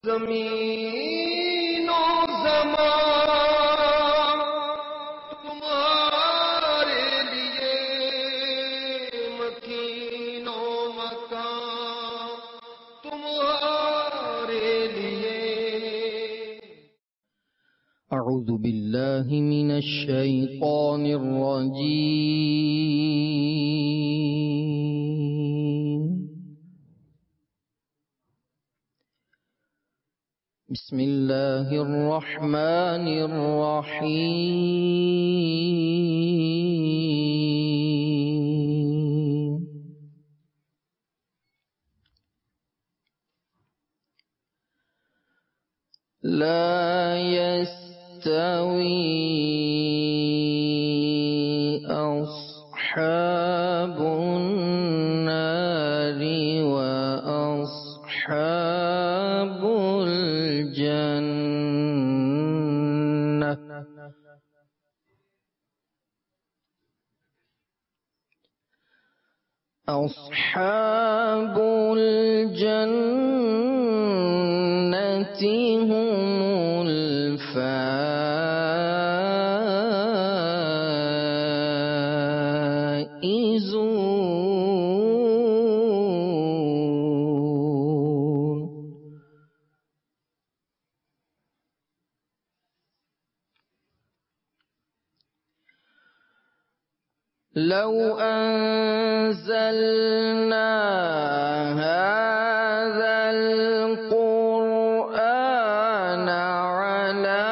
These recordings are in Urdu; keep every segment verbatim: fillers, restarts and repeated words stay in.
ज़मीन और ज़मान तुम्हारे लिए, मकीन और मकान तुम्हारे लिए। अऊज़ु बिल्लाहि मिनश शैतानिर रजीम। बिस्मिल्लाहिर रहमानिर रहीम। ला यस्तवी अस्हाबुन नारि व अस्हाबुल जन्नह। अस्हाबुल जन्नति हुमुल फाइज़ून। लौ अंज़लना हाज़ल क़ुरआन अला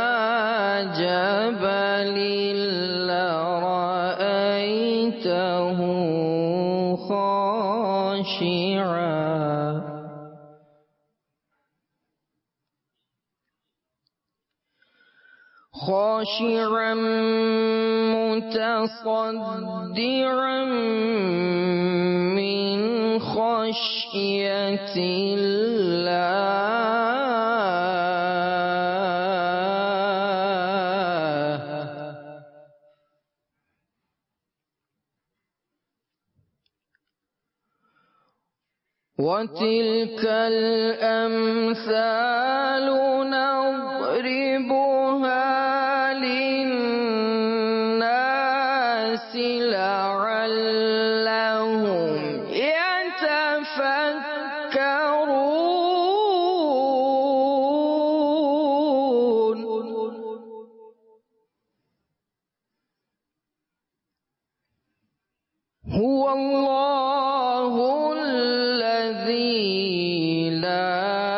जबलिन लरअयतहु ख़ाशिअन ख़ाशिअन मुतसद्दिअन मिन ख़श्यतिल्लाह। वतिल्कल अम्सालु नज़रिबुहा लिन्नासि लअल्लहुम यतफक्करून। हुवल्लाहुल लज़ी ला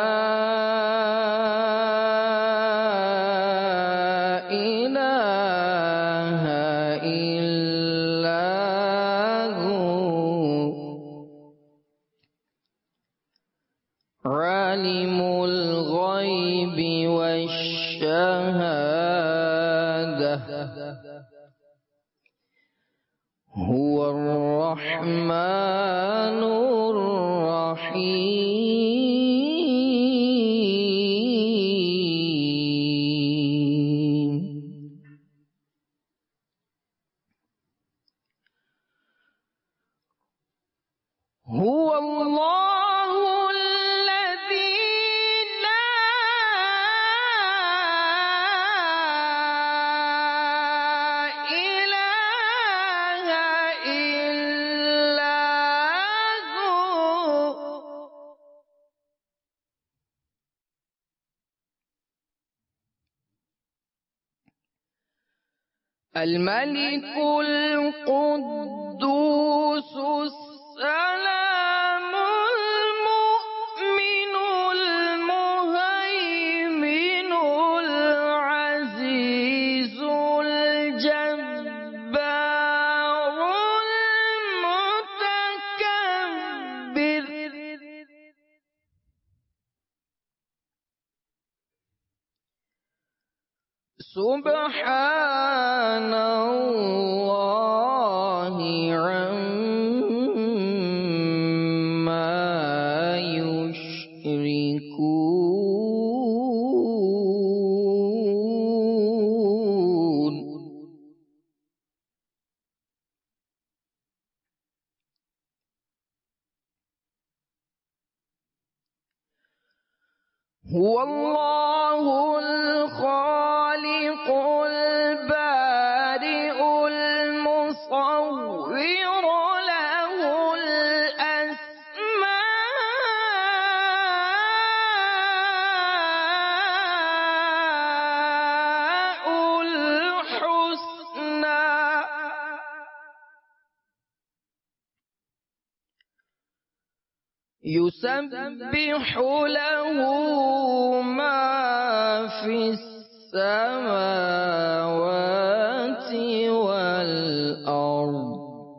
इलाहा इल्ला हु आलिमुल ग़ैबि वश्शहादह हुवर रहमानुर रहीम। हुवल्लाहुल लज़ी ला इलाहा इल्ला हु अल मलिकुल कुद्दूसुस सलामुल मुअ्मिनुल मुहैमिनुल अज़ीज़ुल जब्बारुल मुतकब्बिर। सुब्हानल्लाहि अम्मा युश्रिकून। هو الله الخالق البارئ المصور له الأسماء الحسنى يسبح له ما في السماوات والأرض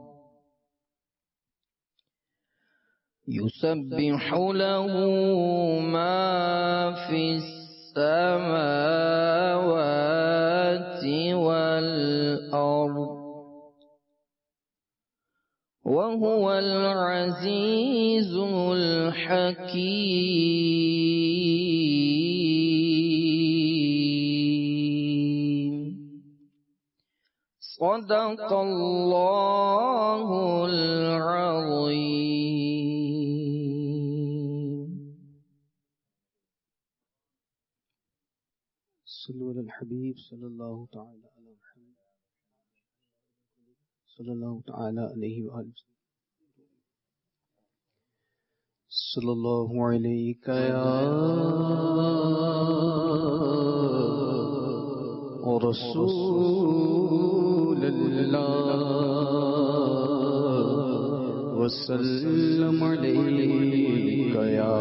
يسبح له ما في السماوات والأرض وهو العزيز الحكيم. صدق الله العظيم. صلوا على الحبيب صلى الله تعالى على محمد صلى الله تعالى عليه وآله وسلم. صلى الله عليك يا رسول الله وسلم عليك يا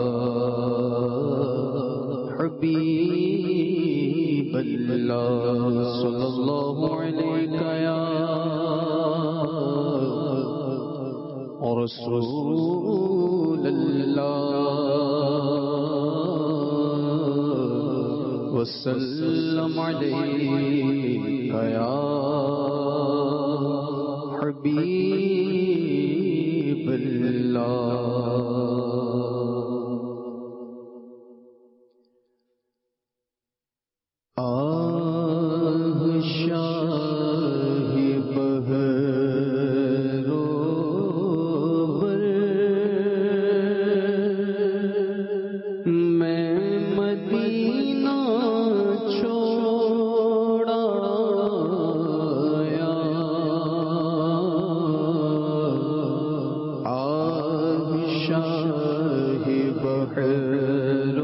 حبيب الله. صلى الله عليك يا رسول الله وسلم عليك يا حبيب الله. آہ شاہ بہرو بر میں مدینہ چھوڑا یا آہ شاہ بہرو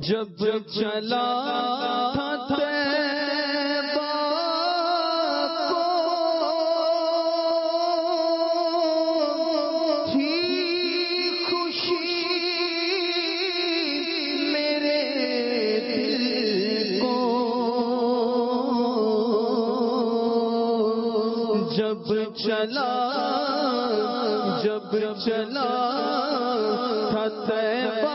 جب چلا تھا طیبہ کو تھی خوشی میرے دل کو، جب چلا جب چلا تھا طیبہ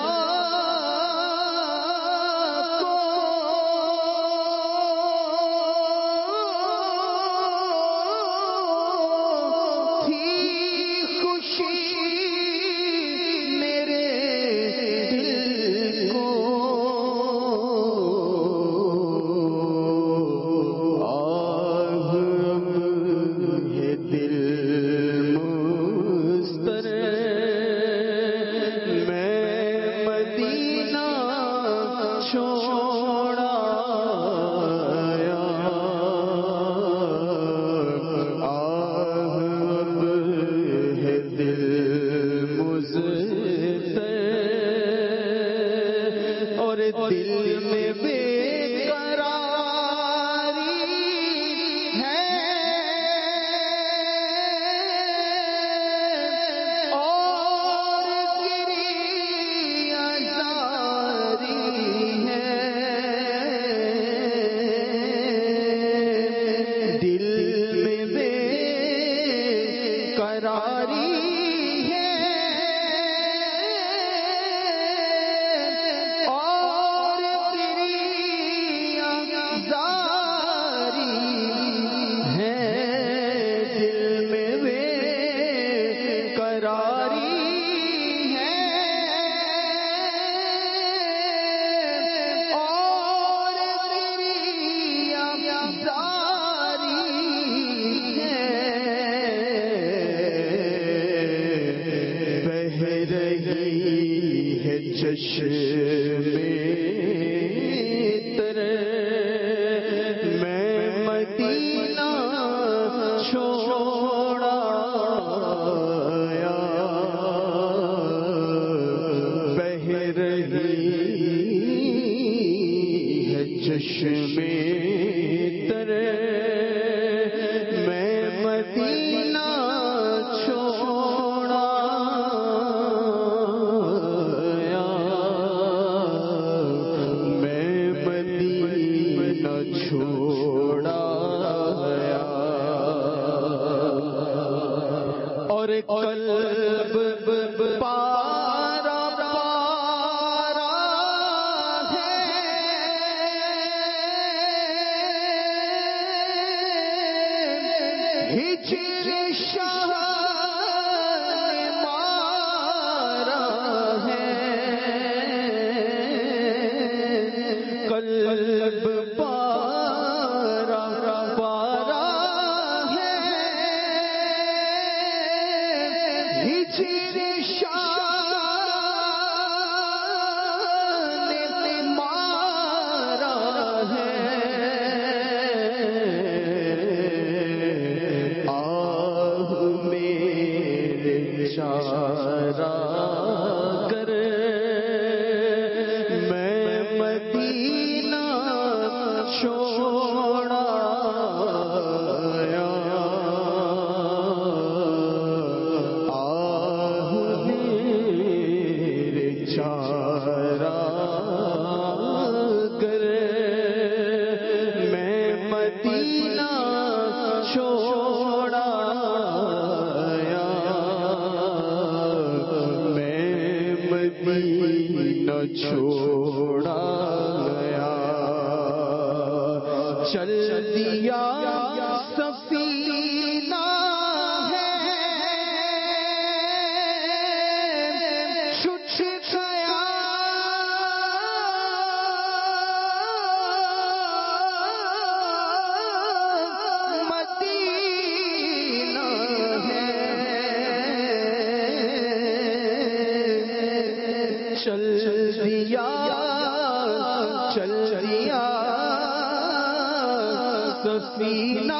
سفینہ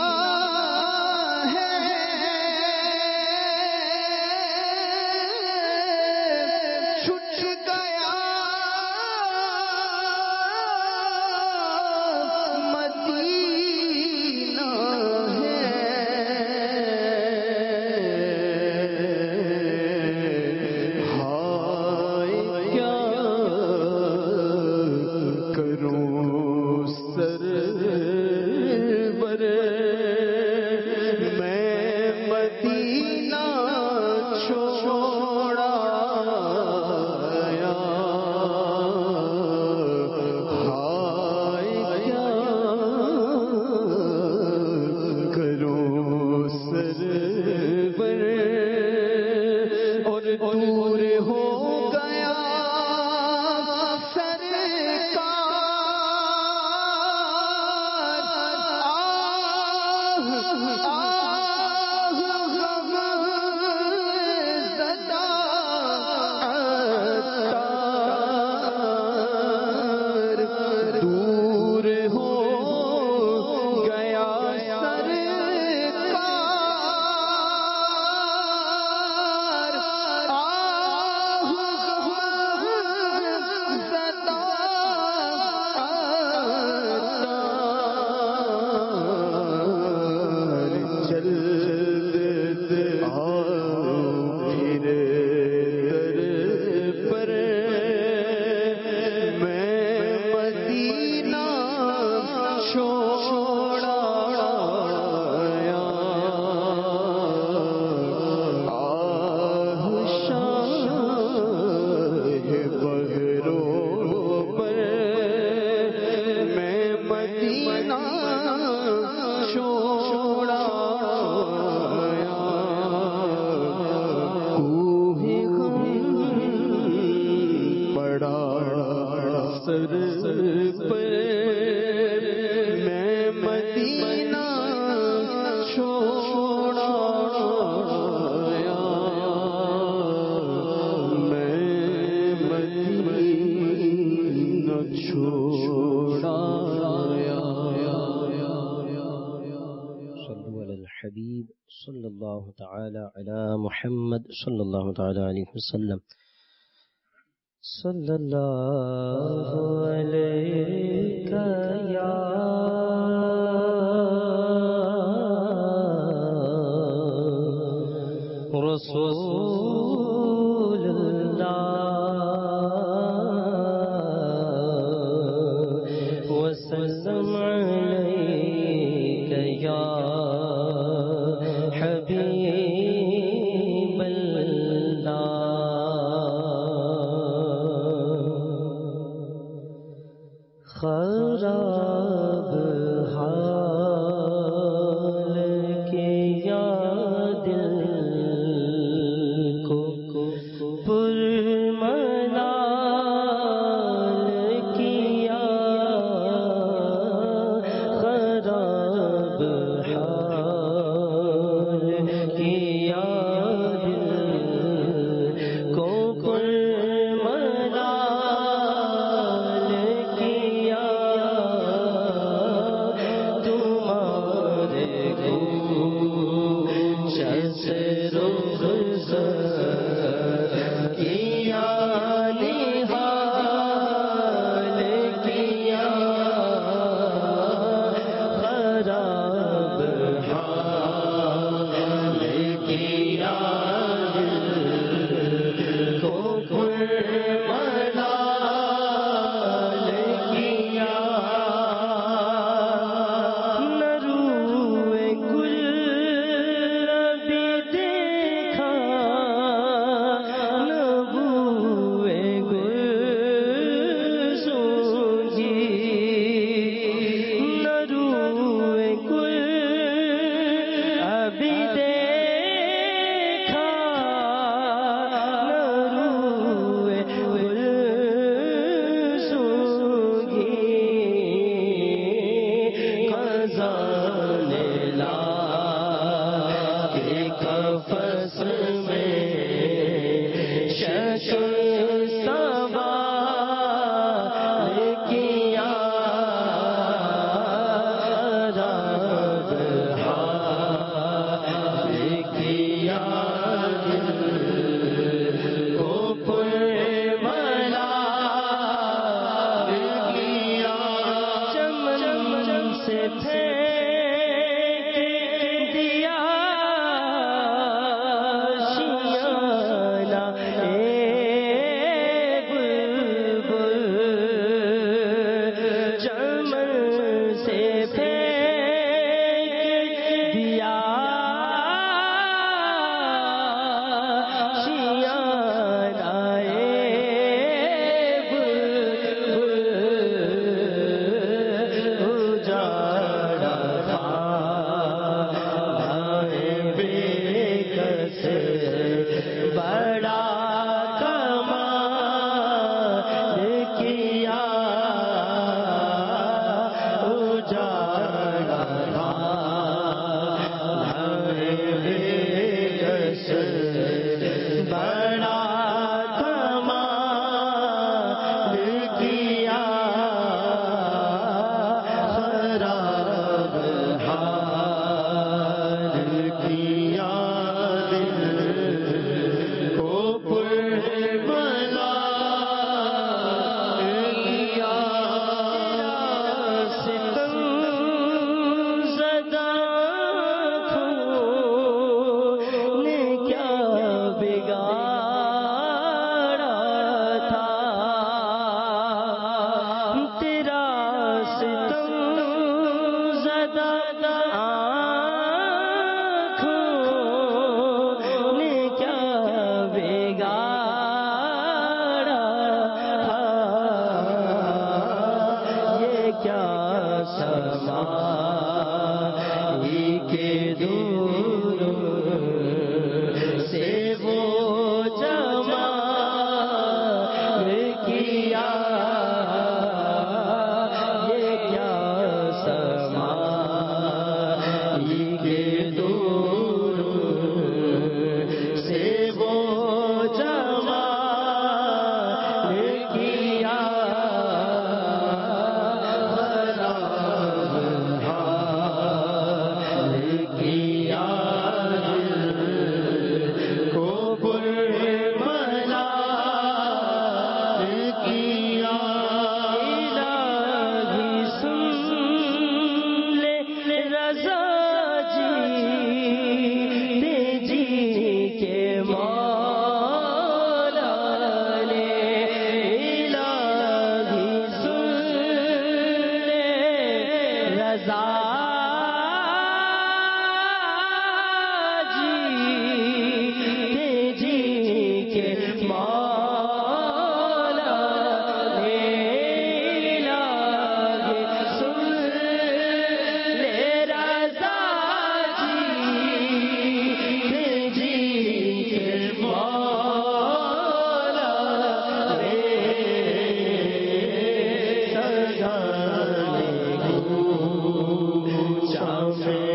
ہے چھٹ گیا صلی اللہ تعالی علی محمد صلی اللہ تعالی علیہ وسلم صلی اللہ علیہ یا رسول اللہ وسلم علیہ یا حبیب اللہ خراب حال کے یاد کو پرملال کیا خراب حال کی یاد کو پرملال کیا تمہارے کو جیسے رخ کیا نہال کیا خراب حال کیا کو پرملال کیا نہ روئے گل ابھی دیکھا نہ بوئے گل سونگی نہ روئے گل ابھی دیکھا نہ روئے گل سونگی خزان لا کے قفس میں شکل سوال کیا خراب حال کیا کو پرملال کیا چمن سے پھینک دیا شیشہ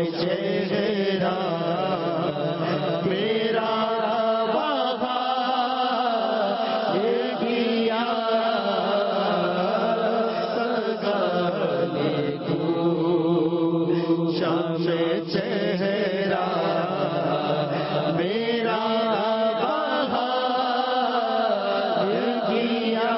چہرہ میرا بہار گیا سگانے کو شام چہرہ میرا بہار گیا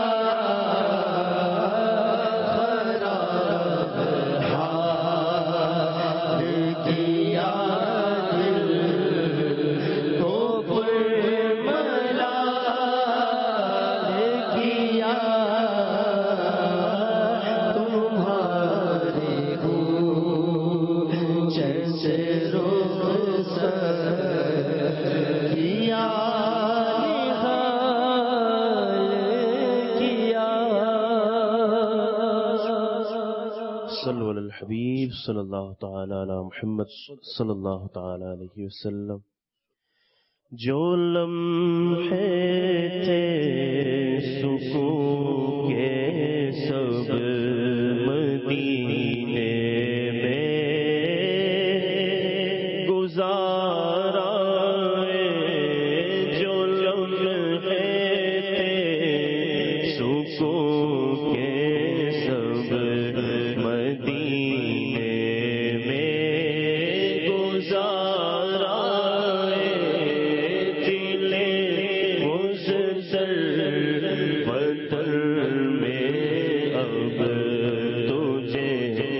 صلو علی الحبیب صلی اللہ تعالی علی محمد صلی اللہ تعالی علیہ وسلم. جو لمحے تھے سکون کے سب مدینے میں گزارا، جو لمحے تھے سکون کے سب مدینے میں گزارا، دل مزدر وطن میں اب تجھے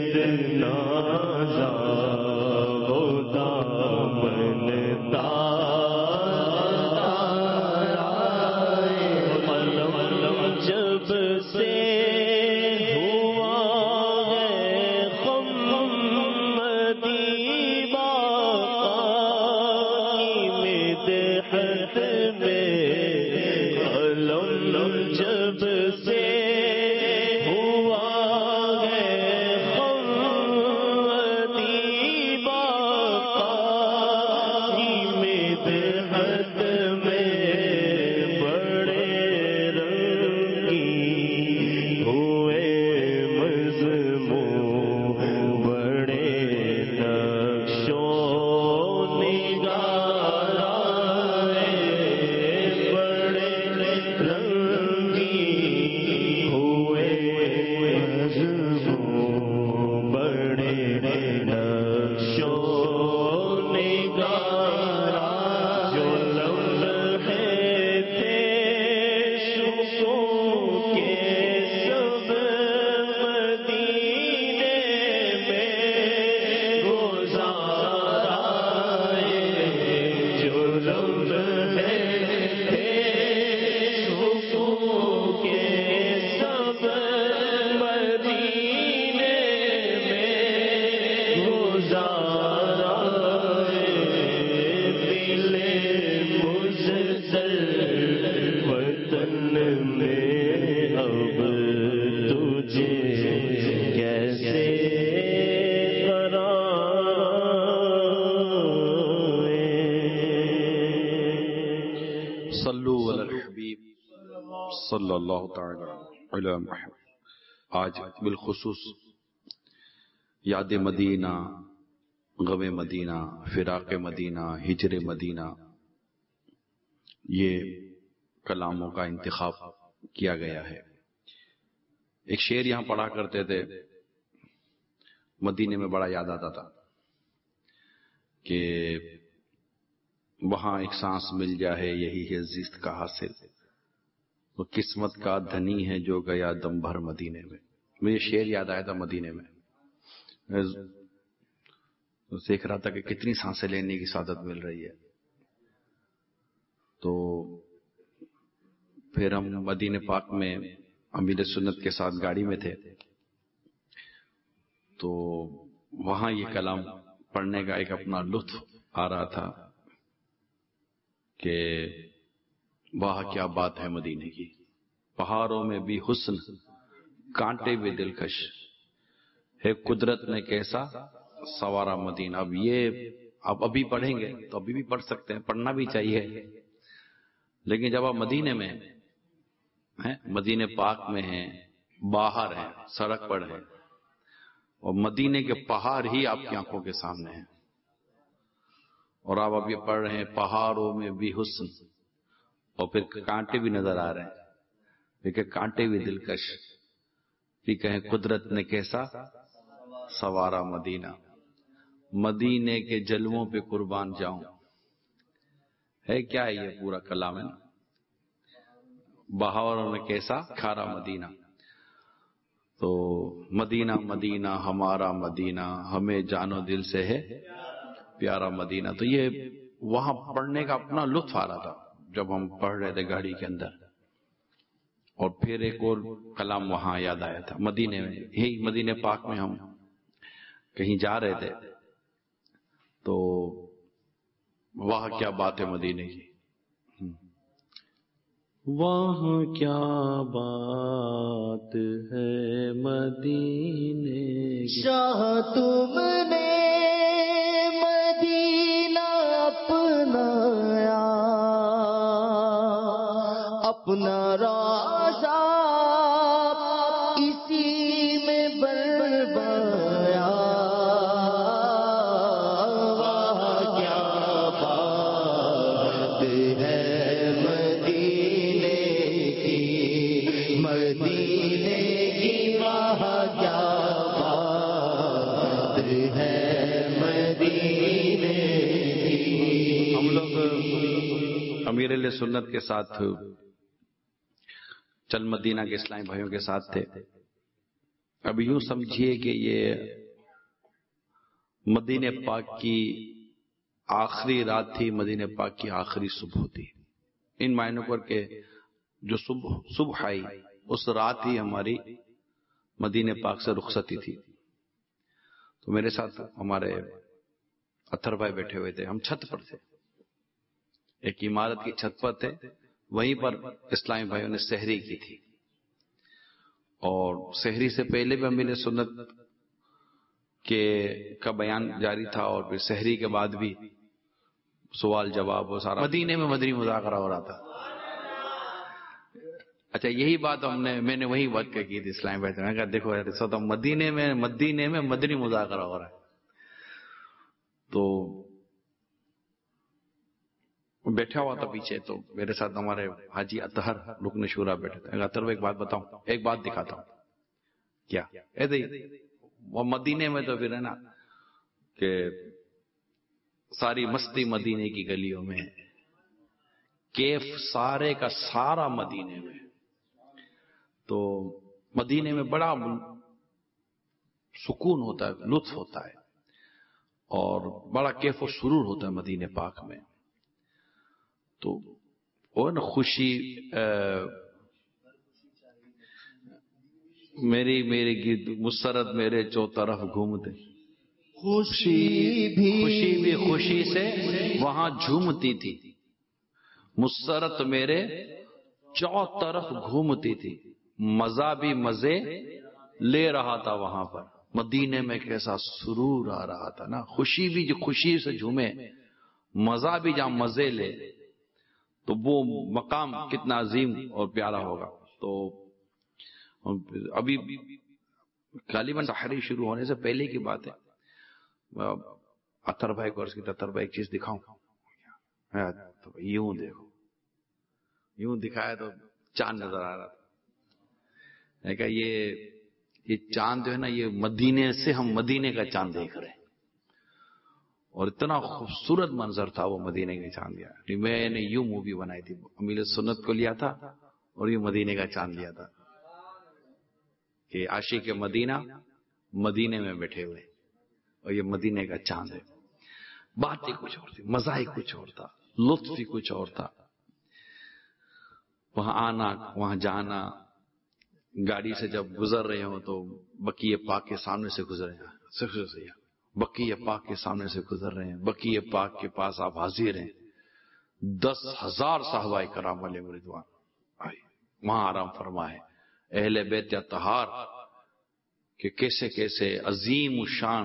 اتنا زاو دامن تارا جب سے ہوا ہے غم مدیبہ کی مدحت میں علم جب سے ہوا ہے غم مدیبہ کی مدحت میں بڑے رنگی ہوئے مضمون بڑے نقش و نگار بڑے رنگی ہوئے مضمون بڑے نقش و نگار جو لمحے تھے شوقوں کے سب مدینے میں گزارا جو لمحے تھے شوقوں کے سب مدینے میں گزارا دل مزدل وطن میں اب تجھے کیسے کرائیں صلو علی الحبیب صلی اللہ تعالی علی محمد. آج بالخصوص یاد مدینہ، غم مدینہ، فراق مدینہ، ہجر مدینہ، یہ کلاموں کا انتخاب کیا گیا ہے. ایک شعر یہاں پڑھا کرتے تھے، مدینے میں بڑا یاد آتا تھا کہ وہاں ایک سانس مل جائے یہی ہے زیست کا حاصل، وہ قسمت کا دھنی ہے جو گیا دم بھر مدینے میں. مجھے شعر یاد آیا تھا مدینے میں، میں دیکھ رہا تھا کہ کتنی سانسیں لینے کی سعادت مل رہی ہے. تو پھر ہم مدینے پاک میں امیر سنت کے ساتھ گاڑی میں تھے، تو وہاں یہ کلام پڑھنے کا ایک اپنا لطف آ رہا تھا کہ واہ کیا بات ہے مدینے کی، پہاڑوں میں بھی حسن کانٹے بھی دلکش ہے، قدرت نے کیسا سوارا مدینہ. اب یہ آپ ابھی پڑھیں گے تو ابھی بھی پڑھ سکتے ہیں، پڑھنا بھی چاہیے، لیکن جب آپ مدینے میں ہیں، مدینے پاک میں ہیں، باہر ہیں، سڑک پر ہیں، اور مدینے کے پہاڑ ہی آپ کی آنکھوں کے سامنے ہیں، اور آپ اب یہ پڑھ رہے ہیں پہاڑوں میں بھی حسن، اور پھر کانٹے بھی نظر آ رہے ہیں، لیکن کانٹے بھی دلکش، پھر کہیں قدرت نے کیسا سوارا مدینہ. مدینے کے جلووں پہ قربان جاؤں، ہے کیا ہے یہ پورا کلام ہے نا، بہاروں میں کیسا کھارا مدینہ. تو مدینہ مدینہ ہمارا مدینہ، ہمیں جانو دل سے ہے پیارا مدینہ. تو یہ وہاں پڑھنے کا اپنا لطف آ رہا تھا جب ہم پڑھ رہے تھے گاڑی کے اندر. اور پھر ایک اور کلام وہاں یاد آیا تھا مدینے میں، یہی مدینے پاک میں ہم کہیں جا رہے تھے، تو واہ کیا بات ہے مدینے کی، واہ کیا بات ہے مدینے کی، شاہ تم نے مدینہ اپنایا، اپنا روزہ اسی میں بربایا. واہ کیا بات ہے مدینے کی، مدینے کی واہ کیا بات ہے مدینے کی. ہم لوگ امیر علیہ سنت کے ساتھ چل مدینہ کے اسلامی بھائیوں کے ساتھ تھے. اب یوں سمجھیے کہ یہ مدینہ پاک کی آخری رات تھی، مدینہ پاک کی آخری صبح تھی. ان معنوں پر کہ جو صبح صبح آئی اس رات ہی ہماری مدینہ پاک سے رخصتی تھی. تو میرے ساتھ ہمارے اتھر بھائی بیٹھے ہوئے تھے، ہم چھت پر تھے، ایک عمارت کی چھت پر تھے. وہیں پر اسلامی بھائیوں نے سحری کی تھی، اور سحری سے پہلے بھی امیر سنت کے کا بیان جاری تھا، اور پھر سحری کے بعد بھی سوال جواب وہ سارا مدینے میں مدنی مذاکرہ ہو رہا تھا. اچھا یہی بات ہم نے میں نے وہی وقت کی تھی اسلامی بھائی نے کہا دیکھو یار اس وقت مدینے میں مدینے میں مدنی مذاکرہ ہو رہا ہے. تو بیٹھا ہوا تھا پیچھے، تو میرے ساتھ ہمارے حاجی اطہر رکن شورا بیٹھے تھے. اطہر بھائی ایک بات بتاؤں، ایک بات دکھاتا ہوں. کیا وہ مدینے میں تو پھر ہے نا کہ ساری مستی مدینے کی گلیوں میں، کیف سارے کا سارا مدینے میں. تو مدینے میں بڑا سکون ہوتا ہے، لطف ہوتا ہے، اور بڑا کیف و سرور ہوتا ہے مدینے پاک میں. تو وہ نا خوشی میری میری گرد مسرت میرے چو طرف گھومتے، خوشی بھی خوشی بھی خوشی سے وہاں جھومتی تھی، مسرت میرے چو طرف گھومتی تھی، مزہ بھی مزے لے رہا تھا وہاں پر. مدینے میں کیسا سرور آ رہا تھا نا، خوشی بھی جو خوشی سے جھومے، مزہ بھی جہاں مزے لے، تو وہ مقام کتنا عظیم اور پیارا ہوگا. تو ابھی غالباً سحری شروع ہونے سے پہلے کی بات ہے. اطہر بھائی کو عرض کی اطہر بھائی ایک چیز دکھاؤں؟ تو یوں دیکھو، یوں دکھایا تو چاند نظر آ رہا تھا. میں کہا یہ یہ چاند جو ہے نا، یہ مدینے سے ہم مدینے کا چاند دیکھ رہے ہیں، اور اتنا خوبصورت منظر تھا وہ مدینے کا چاند. لیا میں نے یوں مووی بنائی تھی، امیر سنت کو لیا تھا اور یوں مدینے کا چاند لیا تھا کہ عاشق مدینہ مدینے میں بیٹھے ہوئے اور یہ مدینے کا چاند ہے. بات ہی کچھ اور تھی، مزہ ہی کچھ اور تھا، لطف ہی کچھ اور تھا. وہاں آنا، وہاں جانا، گاڑی سے جب گزر رہے ہوں تو بقیہ پاک کے سامنے سے گزرے ہیں، بقیہ پاک کے سامنے سے گزر رہے ہیں، بقیہ پاک کے پاس آپ حاضر ہیں. دس ہزار صحابہ کرام علیہ رضوان آئے، وہاں آرام فرمائے. اہل بیت اطہار کہ کیسے کیسے عظیم الشان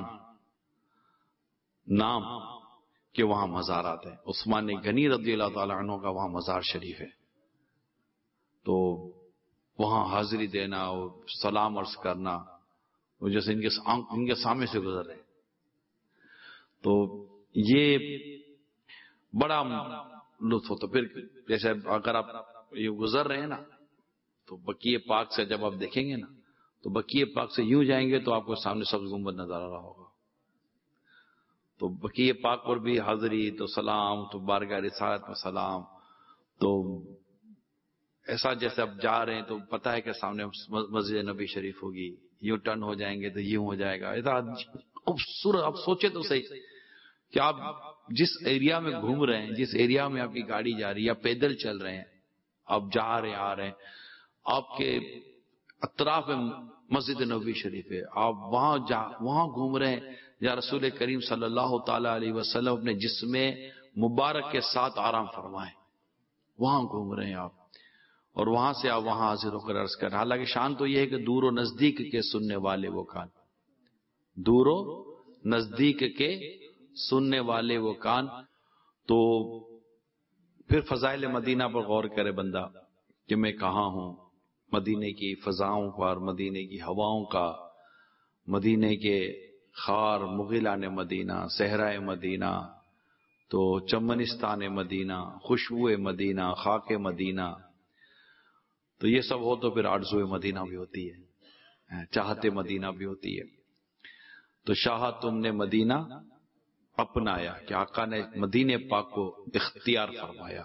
نام کہ وہاں مزارات ہیں. عثمان غنی رضی اللہ تعالی عنہ کا وہاں مزار شریف ہے. تو وہاں حاضری دینا اور سلام عرض کرنا، وہ جیسے ان کے ان کے سامنے سے گزر رہے. تو یہ بڑا لطف ہوتا. پھر جیسے اگر آپ یہ گزر رہے ہیں نا، تو بقیہ پاک سے جب آپ دیکھیں گے نا، تو بقیہ پاک سے یوں جائیں گے تو آپ کو سامنے سبز گنبد نظر آ رہا ہوگا. تو بقیہ پاک پر بھی حاضری، تو سلام، تو بارگاہ رسالت میں سلام. تو ایسا جیسے آپ جا رہے ہیں تو پتہ ہے کہ سامنے مسجد نبی شریف ہوگی، یوں ٹرن ہو جائیں گے تو یوں ہو جائے گا. ایسا خوبصورت. آپ سوچے تو صحیح کہ آپ جس ایریا میں گھوم رہے ہیں، جس ایریا میں آپ کی گاڑی جا رہی ہے یا پیدل چل رہے ہیں، آپ جا رہے آ رہے ہیں، آپ کے اطراف میں مسجد نبوی شریف ہے، آپ وہاں جا وہاں گھوم رہے ہیں یا رسول کریم صلی اللہ تعالی علیہ وسلم اپنے جسم مبارک کے ساتھ آرام فرمائے، وہاں گھوم رہے ہیں آپ، اور وہاں سے آپ وہاں حاضر ہو کر عرض کریں. حالانکہ شان تو یہ ہے کہ دور و نزدیک کے سننے والے وہ کان، دور و نزدیک کے سننے والے وہ کان. تو پھر فضائل مدینہ پر غور کرے بندہ کہ میں کہاں ہوں. مدینے کی فضاؤں پر، مدینے کی ہواؤں کا، مدینے کے خار مغلان مدینہ، صحرائے مدینہ، تو چمنستان مدینہ، خوشبو مدینہ، خاک مدینہ. تو یہ سب ہو تو پھر آرزو مدینہ بھی ہوتی ہے، چاہتے مدینہ بھی ہوتی ہے. تو شاہ تم نے مدینہ اپنایا کہ آقا نے مدینے پاک کو اختیار فرمایا.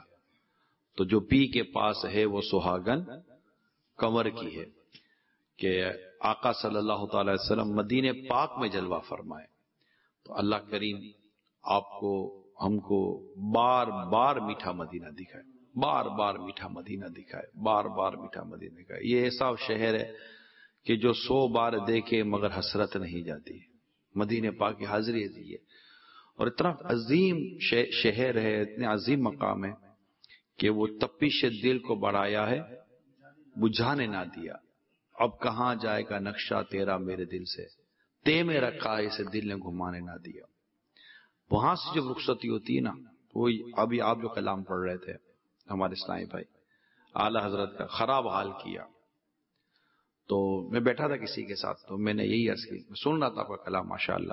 تو جو پی کے پاس ہے وہ سہاگن کنور کی ہے کہ آقا صلی اللہ تعالی وسلم مدینہ پاک میں جلوہ فرمائے. تو اللہ کریم آپ کو ہم کو بار بار میٹھا مدینہ دکھائے، بار بار میٹھا مدینہ دکھائے، بار بار میٹھا مدینہ دکھائے. یہ ایسا شہر ہے کہ جو سو بار دیکھے مگر حسرت نہیں جاتی. مدینہ پاک کی حاضری دی ہے، اور اتنا عظیم شہر ہے، اتنے عظیم مقام ہے کہ وہ تپش دل کو بڑھایا ہے، بجھانے نہ دیا. اب کہاں جائے گا نقشہ تیرا میرے دل سے، تے میں رکھا اسے دل نے گھمانے نہ دیا. وہاں سے جب رخصتی ہوتی ہے نا، وہ ابھی آپ جو کلام پڑھ رہے تھے ہمارے اسلامی بھائی، اعلی حضرت کا خراب حال کیا. تو میں بیٹھا تھا کسی کے ساتھ، تو میں نے یہی عرض کی، میں سن رہا تھا آپ کا کلام، ماشاءاللہ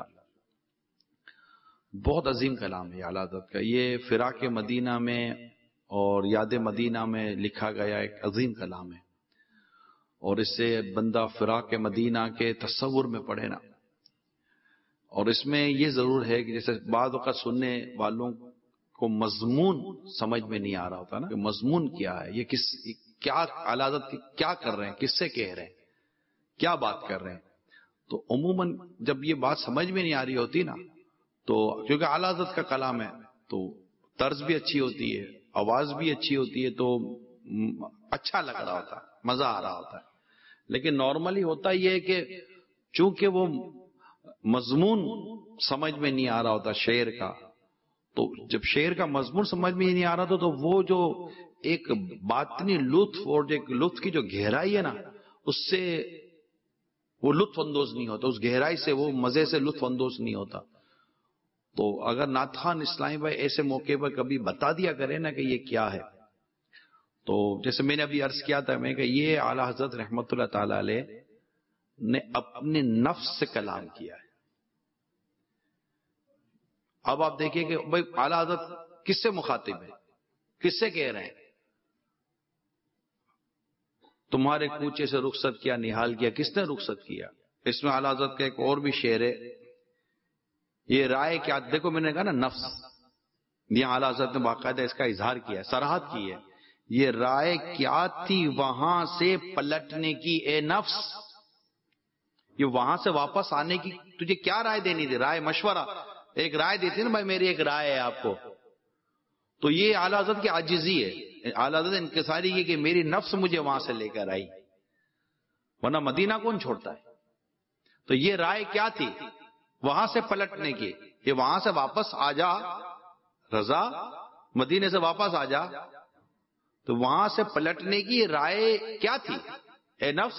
بہت عظیم کلام ہے اعلی حضرت کا. یہ فراق مدینہ میں اور یاد مدینہ میں لکھا گیا ایک عظیم کلام ہے، اور اس سے بندہ فراق مدینہ کے تصور میں پڑھے نا. اور اس میں یہ ضرور ہے کہ جیسے بعض وقت سننے والوں کو مضمون سمجھ میں نہیں آ رہا ہوتا نا کہ مضمون کیا ہے، یہ کس کیا اعلی حضرت کیا کر رہے ہیں، کس سے کہہ رہے ہیں، کیا بات کر رہے ہیں. تو عموماً جب یہ بات سمجھ میں نہیں آ رہی ہوتی نا، تو کیونکہ اعلی حضرت کا کلام ہے تو طرز بھی اچھی ہوتی ہے، آواز بھی اچھی ہوتی ہے، تو اچھا لگ رہا ہوتا ہے، مزہ آ رہا ہوتا ہے. لیکن نارملی ہوتا یہ ہے کہ چونکہ وہ مضمون سمجھ میں نہیں آ رہا ہوتا شعر کا، تو جب شعر کا مضمون سمجھ میں نہیں آ رہا تھا تو وہ جو ایک باطنی لطف اور ایک لطف کی جو گہرائی ہے نا، اس سے وہ لطف اندوز نہیں ہوتا، اس گہرائی سے وہ مزے سے لطف اندوز نہیں ہوتا. تو اگر نعت خوان اسلامی بھائی ایسے موقع پر کبھی بتا دیا کرے نا کہ یہ کیا ہے، تو جیسے میں نے ابھی عرض کیا تھا میں کہ یہ اعلی حضرت رحمت اللہ تعالی علیہ نے اپنے نفس سے کلام کیا ہے. اب آپ دیکھیں کہ بھائی اعلی حضرت کس سے مخاطب ہے، کس سے کہہ رہے ہیں، تمہارے کوچے سے رخصت کیا نہال کیا، کس نے رخصت کیا. اس میں اعلی حضرت کا ایک اور بھی شعر ہے، یہ رائے کیا، دیکھو میں نے کہا نا نفس، یہاں اعلی حضرت نے باقاعدہ اس کا اظہار کیا ہے، صراحت کی ہے. یہ رائے کیا تھی وہاں سے پلٹنے کی اے نفس، یہ وہاں سے واپس آنے کی تجھے کیا رائے دینی تھی، رائے مشورہ، ایک رائے دیتی نا بھائی میری ایک رائے ہے آپ کو. تو یہ اعلی حضرت کی عاجزی ہے، اعلی حضرت انکساری یہ کہ میری نفس مجھے وہاں سے لے کر آئی، ورنہ مدینہ کون چھوڑتا ہے. تو یہ رائے کیا تھی وہاں سے پلٹنے کی، یہ وہاں سے واپس آ جا رضا، مدینے سے واپس آ جا. تو وہاں سے پلٹنے کی رائے کیا تھی اے نفس،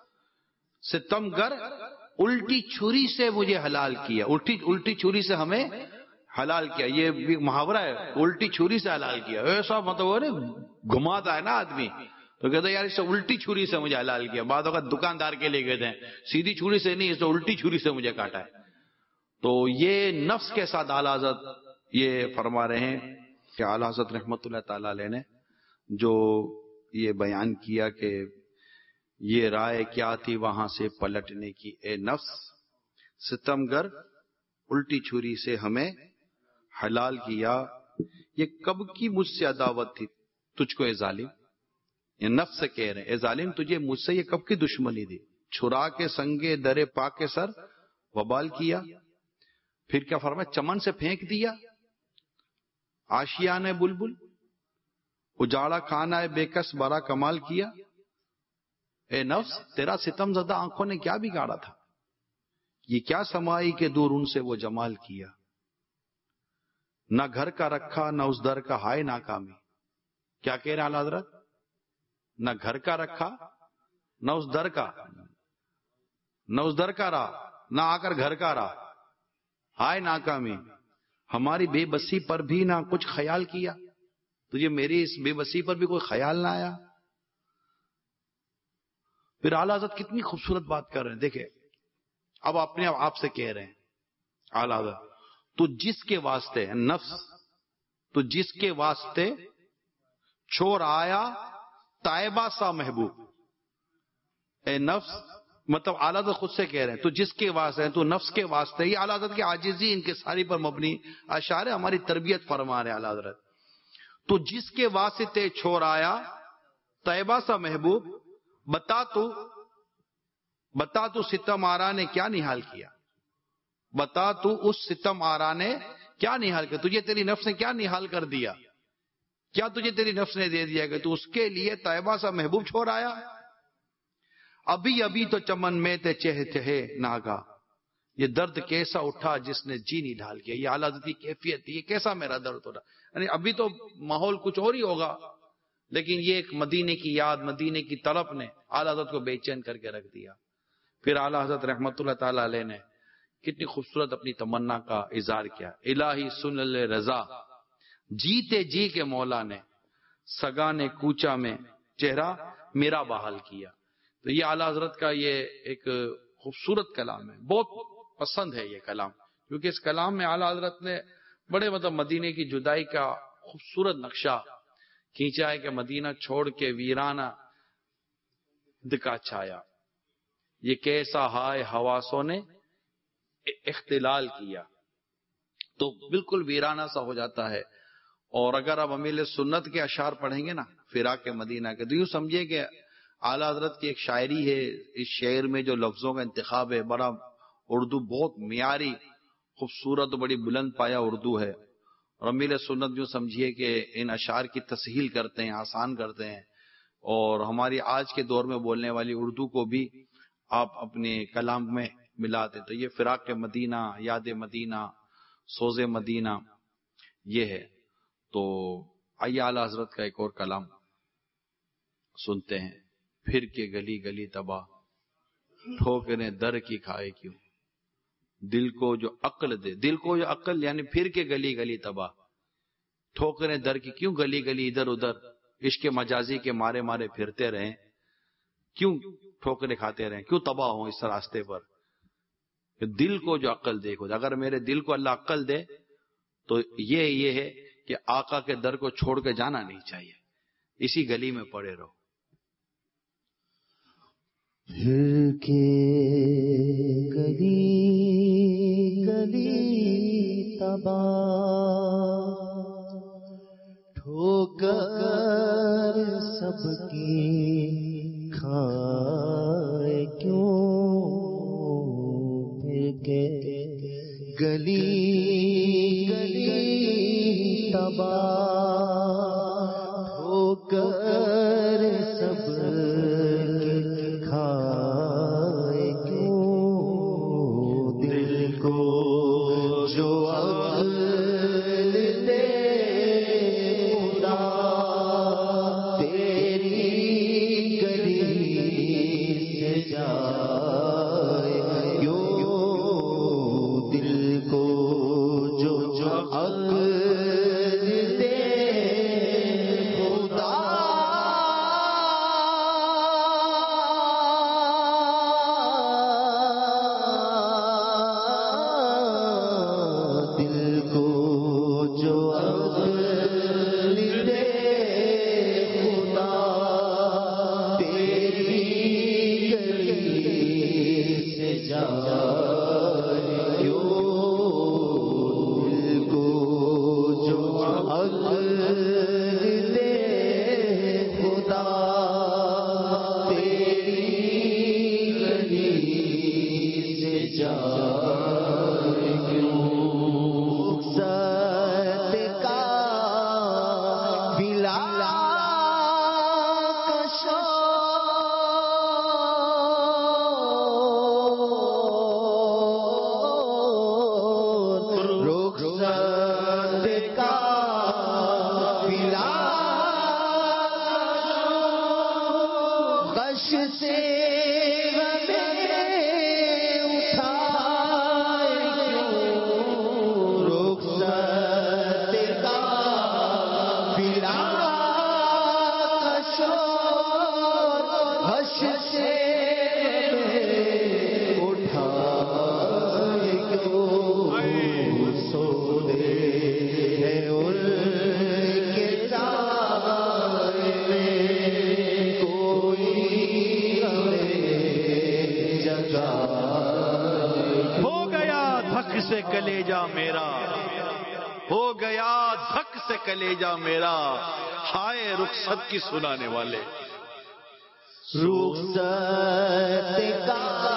ستم گر الٹی چھری سے مجھے حلال کیا، الٹی الٹی چھری سے ہمیں حلال کیا. یہ بھی محاورہ ہے، الٹی چھری سے حلال کیا. ایسا مطلب وہ گھماتا ہے نا آدمی، تو کہتا ہے یار اس سے الٹی چھری سے مجھے حلال کیا. بعد وقت دکاندار کے لیے کہتے ہیں سیدھی چھری سے نہیں، اس سے الٹی چھری سے مجھے کاٹا ہے. تو یہ نفس کے ساتھ اعلی حضرت یہ فرما رہے ہیں کہ اعلی حضرت رحمت اللہ تعالی علیہ نے جو یہ بیان کیا کہ یہ رائے کیا تھی وہاں سے پلٹنے کی اے نفس، ستم گر الٹی چھری سے ہمیں حلال کیا. یہ کب کی مجھ سے عداوت تھی تجھ کو اے ظالم، یہ نفس سے کہہ رہے ہیں اے ظالم تجھے مجھ سے یہ کب کی دشمنی تھی، چھرا کے سنگے درے پاک کے سر وبال کیا. پھر کیا فرمایا، چمن سے پھینک دیا آشیانہ بلبل، اجاڑا کھانا ہے بے کس برا کمال کیا. اے نفس تیرا ستم زدہ آنکھوں نے کیا بگاڑا تھا، یہ کیا سمائی کے دور ان سے وہ جمال کیا. نہ گھر کا رکھا نہ اس در کا ہائے ناکامی. کیا کہہ رہے ہیں اعلی حضرت، نہ گھر کا رکھا نہ اس در کا، نہ اس در کا رہا نہ آ کر گھر کا رہا، ہائے ناکامی. ہماری بے بسی پر بھی نہ کچھ خیال کیا، تجھے میری اس بے بسی پر بھی کوئی خیال نہ آیا. پھر اعلی حضرت کتنی خوبصورت بات کر رہے ہیں، دیکھیں اب اپنے آپ سے کہہ رہے ہیں اعلی حضرت، تو جس کے واسطے نفس، تو جس کے واسطے چھوڑ آیا طیبہ سا محبوب. اے نفس مطلب اعلی حضرت خود سے کہہ رہے ہیں تو جس کے واسطے، تو نفس کے واسطے. یہ اعلی حضرت کی عاجزی انکساری پر مبنی اشعار ہماری تربیت فرما رہے ہیں اعلی حضرت. تو جس کے واسطے چھوڑ آیا طیبہ سا محبوب، بتا تو بتا تو ستم آرا نے کیا نحال کیا, بتا تو اس ستم آرا نے کیا نحال کیا, تجھے تیری نفس نے کیا نحال کر دیا, کیا تجھے تیری نفس نے دے دیا کہ تو اس کے لیے طیبہ سا محبوب چھوڑ آیا. ابھی ابھی تو چمن میں تے چہ چہے ناگا, یہ درد کیسا اٹھا جس نے جی نہیں ڈھال کیا. یہ اعلیٰ حضرت کی کیفیت تھی, یہ کیسا میرا درد ہو رہا, یعنی ابھی تو ماحول کچھ اور ہی ہوگا, لیکن یہ ایک مدینے کی یاد, مدینے کی طلب نے اعلیٰ حضرت کو بے چین کر کے رکھ دیا. پھر اعلیٰ حضرت رحمت اللہ تعالی علیہ نے کتنی خوبصورت اپنی تمنا کا اظہار کیا. الہی سن لے رضا, جیتے جی کے مولا نے سگا نے کوچا میں چہرہ میرا بحال کیا. تو یہ اعلیٰ حضرت کا یہ ایک خوبصورت کلام ہے, بہت پسند ہے یہ کلام, کیونکہ اس کلام میں اعلیٰ حضرت نے بڑے مطلب مدینے کی جدائی کا خوبصورت نقشہ کھینچا ہے کہ مدینہ چھوڑ کے ویرانہ دکھا چھایا, یہ کیسا ہائے حواسوں نے اختلال کیا. تو بالکل ویرانہ سا ہو جاتا ہے. اور اگر آپ امیل سنت کے اشعار پڑھیں گے نا فراق مدینہ کے, تو یوں سمجھے کہ اعلیٰ حضرت کی ایک شاعری ہے, اس شعر میں جو لفظوں کا انتخاب ہے بڑا اردو بہت معیاری خوبصورت و بڑی بلند پایا اردو ہے. اور امیل سنت جو سمجھیے کہ ان اشعار کی تسہیل کرتے ہیں, آسان کرتے ہیں, اور ہماری آج کے دور میں بولنے والی اردو کو بھی آپ اپنے کلام میں ملاتے. تو یہ فراق مدینہ, یاد مدینہ, سوز مدینہ یہ ہے. تو آئیے اعلیٰ حضرت کا ایک اور کلام سنتے ہیں. پھر کے گلی گلی تباہ, ٹھوکریں در کی کھائے کیوں, دل کو جو عقل دے, دل کو جو عقل یعنی پھر کے گلی گلی تباہ, ٹھوکریں در کی کیوں گلی گلی ادھر ادھر عشق مجازی کے مارے مارے پھرتے رہیں, کیوں ٹھوکریں کھاتے رہیں, کیوں تباہ ہوں اس راستے پر. دل کو جو عقل دے, اگر میرے دل کو اللہ عقل دے تو یہ یہ ہے کہ آقا کے در کو چھوڑ کے جانا نہیں چاہیے, اسی گلی میں پڑے رہو. پھر کے گلی گلی تباہ, ٹھوکر سب کی کھائے کیوں, پھر کے گلی گلی تباہ, ٹھوکر سب کی کھائے کیوں, دل کو جو عقل دے خدا تیری گلی سے جائے کیوں, دل کو جو جو عقل دے خدا دل کو جو عقل دے خدا تیری گلی سے جائے کیوں, دل کو جو عقل دے خدا تیری گلی سے جائے کیوں. رخصت کا بلا کشو رخصت کا بلا غش سے ہمیں اٹھائے کیوں, رخصت کا بلا کشو غش سے اٹھائے کیوں, سونے ہیں ان کے سائے میں کوئی ہمیں جگائے. ہو گیا دھک سے کلیجا میرا, ہو گیا دھک سے کلیجا میرا, ہائے رخصت کی سنانے والے. رخصت کا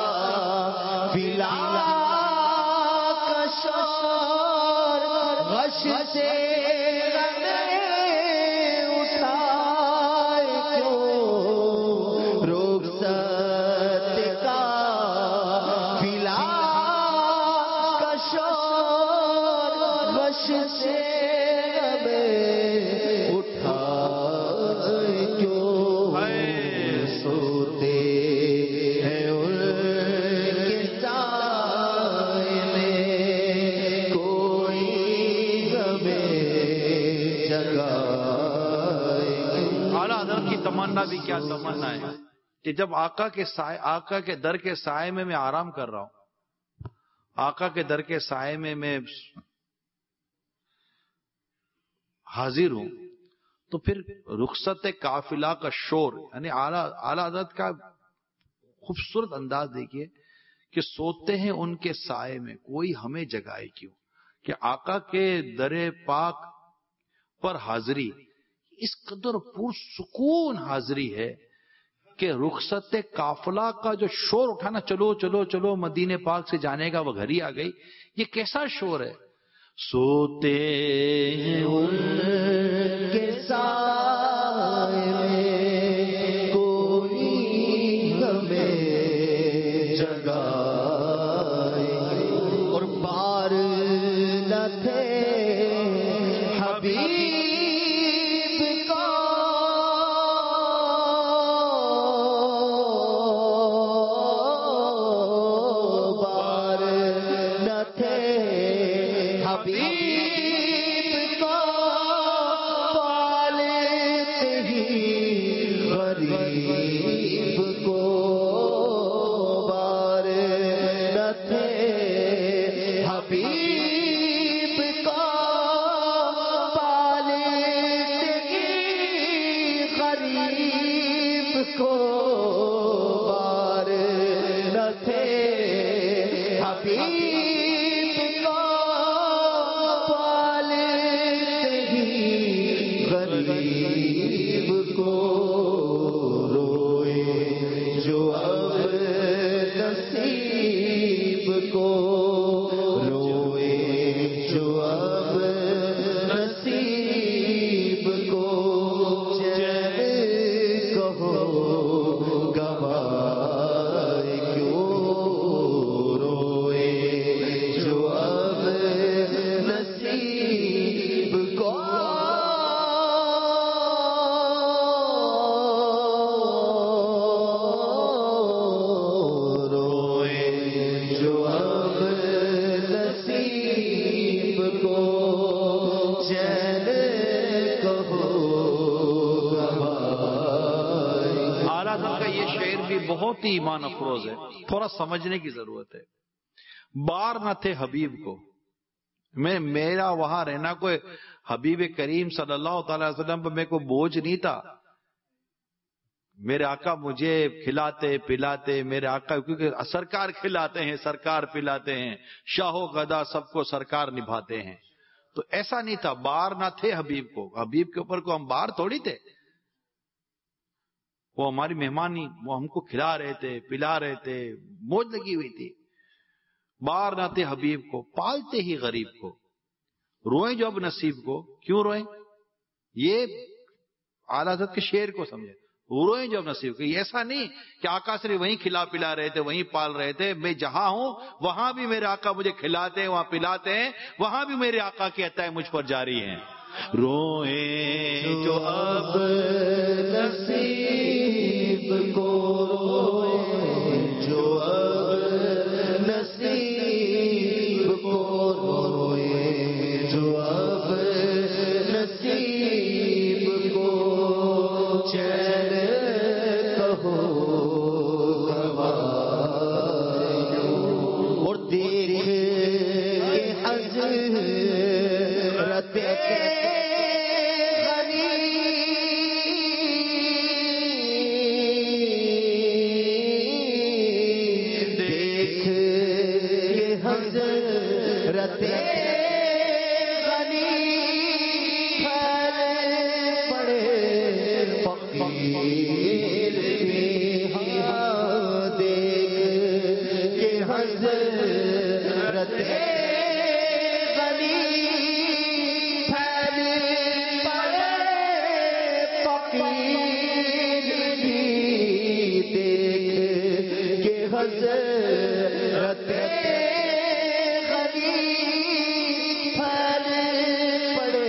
فلا کا شور غش سے اٹھائے کیوں رخصت کا فلا کا شور غش سے تمنا بھی کیا تمنا ہے کہ جب آقا کے سائے آقا کے در کے سائے میں میں آرام کر رہا ہوں، آقا کے در کے سائے میں میں حاضر ہوں، تو پھر رخصت قافلہ کا شور، یعنی اعلیٰ حضرت کا خوبصورت انداز دیکھیے کہ سوتے ہیں ان کے سائے میں، کوئی ہمیں جگائے کیوں، کہ آقا کے در پاک پر حاضری اس قدر پرسکون حاضری ہے کہ رخصت قافلہ کا جو شور اٹھانا، چلو چلو چلو مدینے پاک سے جانے کا وہ گھڑی آ گئی، یہ کیسا شور ہے؟ سوتے ہیں ان کے سائے میں کوئی ہمیں جگائے، اور بار نہ تھے حبیب بہت ہی ایمان افروز ہے، تھوڑا سمجھنے کی ضرورت ہے۔ بار نہ تھے حبیب کو، میں میرا وہاں رہنا کوئی حبیب کریم صلی اللہ تعالی وسلم پر میرے کو بوجھ نہیں تھا، میرے آقا مجھے کھلاتے پلاتے، میرے آقا کیونکہ سرکار کھلاتے ہیں، سرکار پلاتے ہیں، شاہ و گدا سب کو سرکار نبھاتے ہیں، تو ایسا نہیں تھا بار نہ تھے حبیب کو، حبیب کے اوپر کو ہم بار تھوڑی تھے، وہ ہماری مہمانی، وہ ہم کو کھلا رہے تھے پلا رہے تھے، موج لگی ہوئی تھی۔ بار نہ تھے حبیب کو، پالتے ہی غریب کو، روئیں جو اب نصیب کو، کیوں روئیں؟ یہ اعلیٰ حضرت کے شعر کو سمجھے، روئیں جو اب نصیب کو، یہ ایسا نہیں کہ آقا صرف وہیں کھلا پلا رہے تھے، وہیں پال رہے تھے، میں جہاں ہوں وہاں بھی میرے آقا مجھے کھلاتے ہیں، وہاں پلاتے ہیں، وہاں بھی میرے آقا کی عطائیں مجھ پر جاری ہیں۔ روئیں جو اب نصیب کو، روئیں جو اب نصیب کو، روئیں جو اب نصیب کو، چین کہو اور دیکھ کے حضرت حضرت غنی پھیل پڑے فقیر بھی دیکھ کے حضرت غنی پھیل پڑے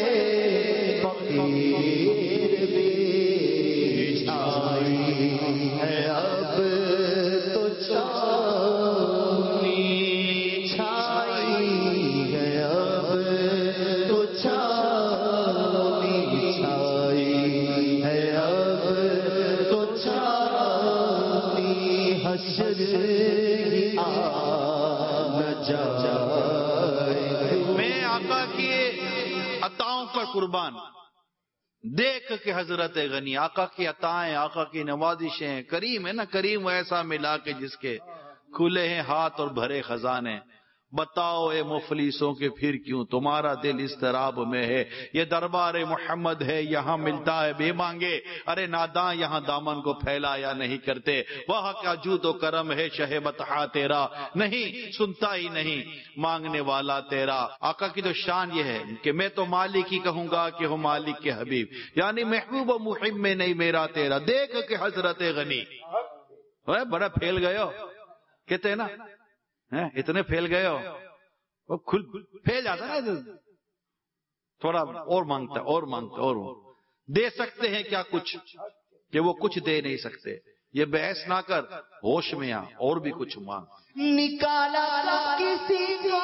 فقیر بھی چھائی ہے اب تو چھاؤنی چھائی ہے اب تو چھاؤنی چھائی ہے اب تو چھاؤنی حشر آ نہ جائے. میں آقا کی عطاؤں پر قربان دیکھ کے حضرت غنی، آقا کی عطائیں، آقا کی نوازشیں، کریم ہے نا، کریم ایسا ملا کہ جس کے کھلے ہیں ہاتھ اور بھرے خزانے. بتاؤ اے مفلسوں کے پھر کیوں تمہارا دل اضطراب میں ہے. یہ دربار محمد ہے، یہاں ملتا ہے بے مانگے. ارے ناداں یہاں دامن کو پھیلایا نہیں کرتے. وہاں کا جود و کرم ہے شہ بطحا تیرا، نہیں سنتا ہی نہیں مانگنے والا تیرا. آقا کی تو شان یہ ہے کہ میں تو مالک ہی کہوں گا کہ ہوں مالک کے حبیب، یعنی محبوب و محب میں نہیں میرا تیرا. دیکھ کے حضرت غنی بڑا پھیل گئے ہو کہتے ہیں نا، اتنے پھیل گئے ہو، وہ کھل پھیل جاتا نا، تھوڑا اور مانگتا اور مانگتا اور دے سکتے ہیں کیا کچھ کہ وہ کچھ دے نہیں سکتے. یہ بحث نہ کر، ہوش میں آ اور بھی کچھ مانگ. نکالا کسی کو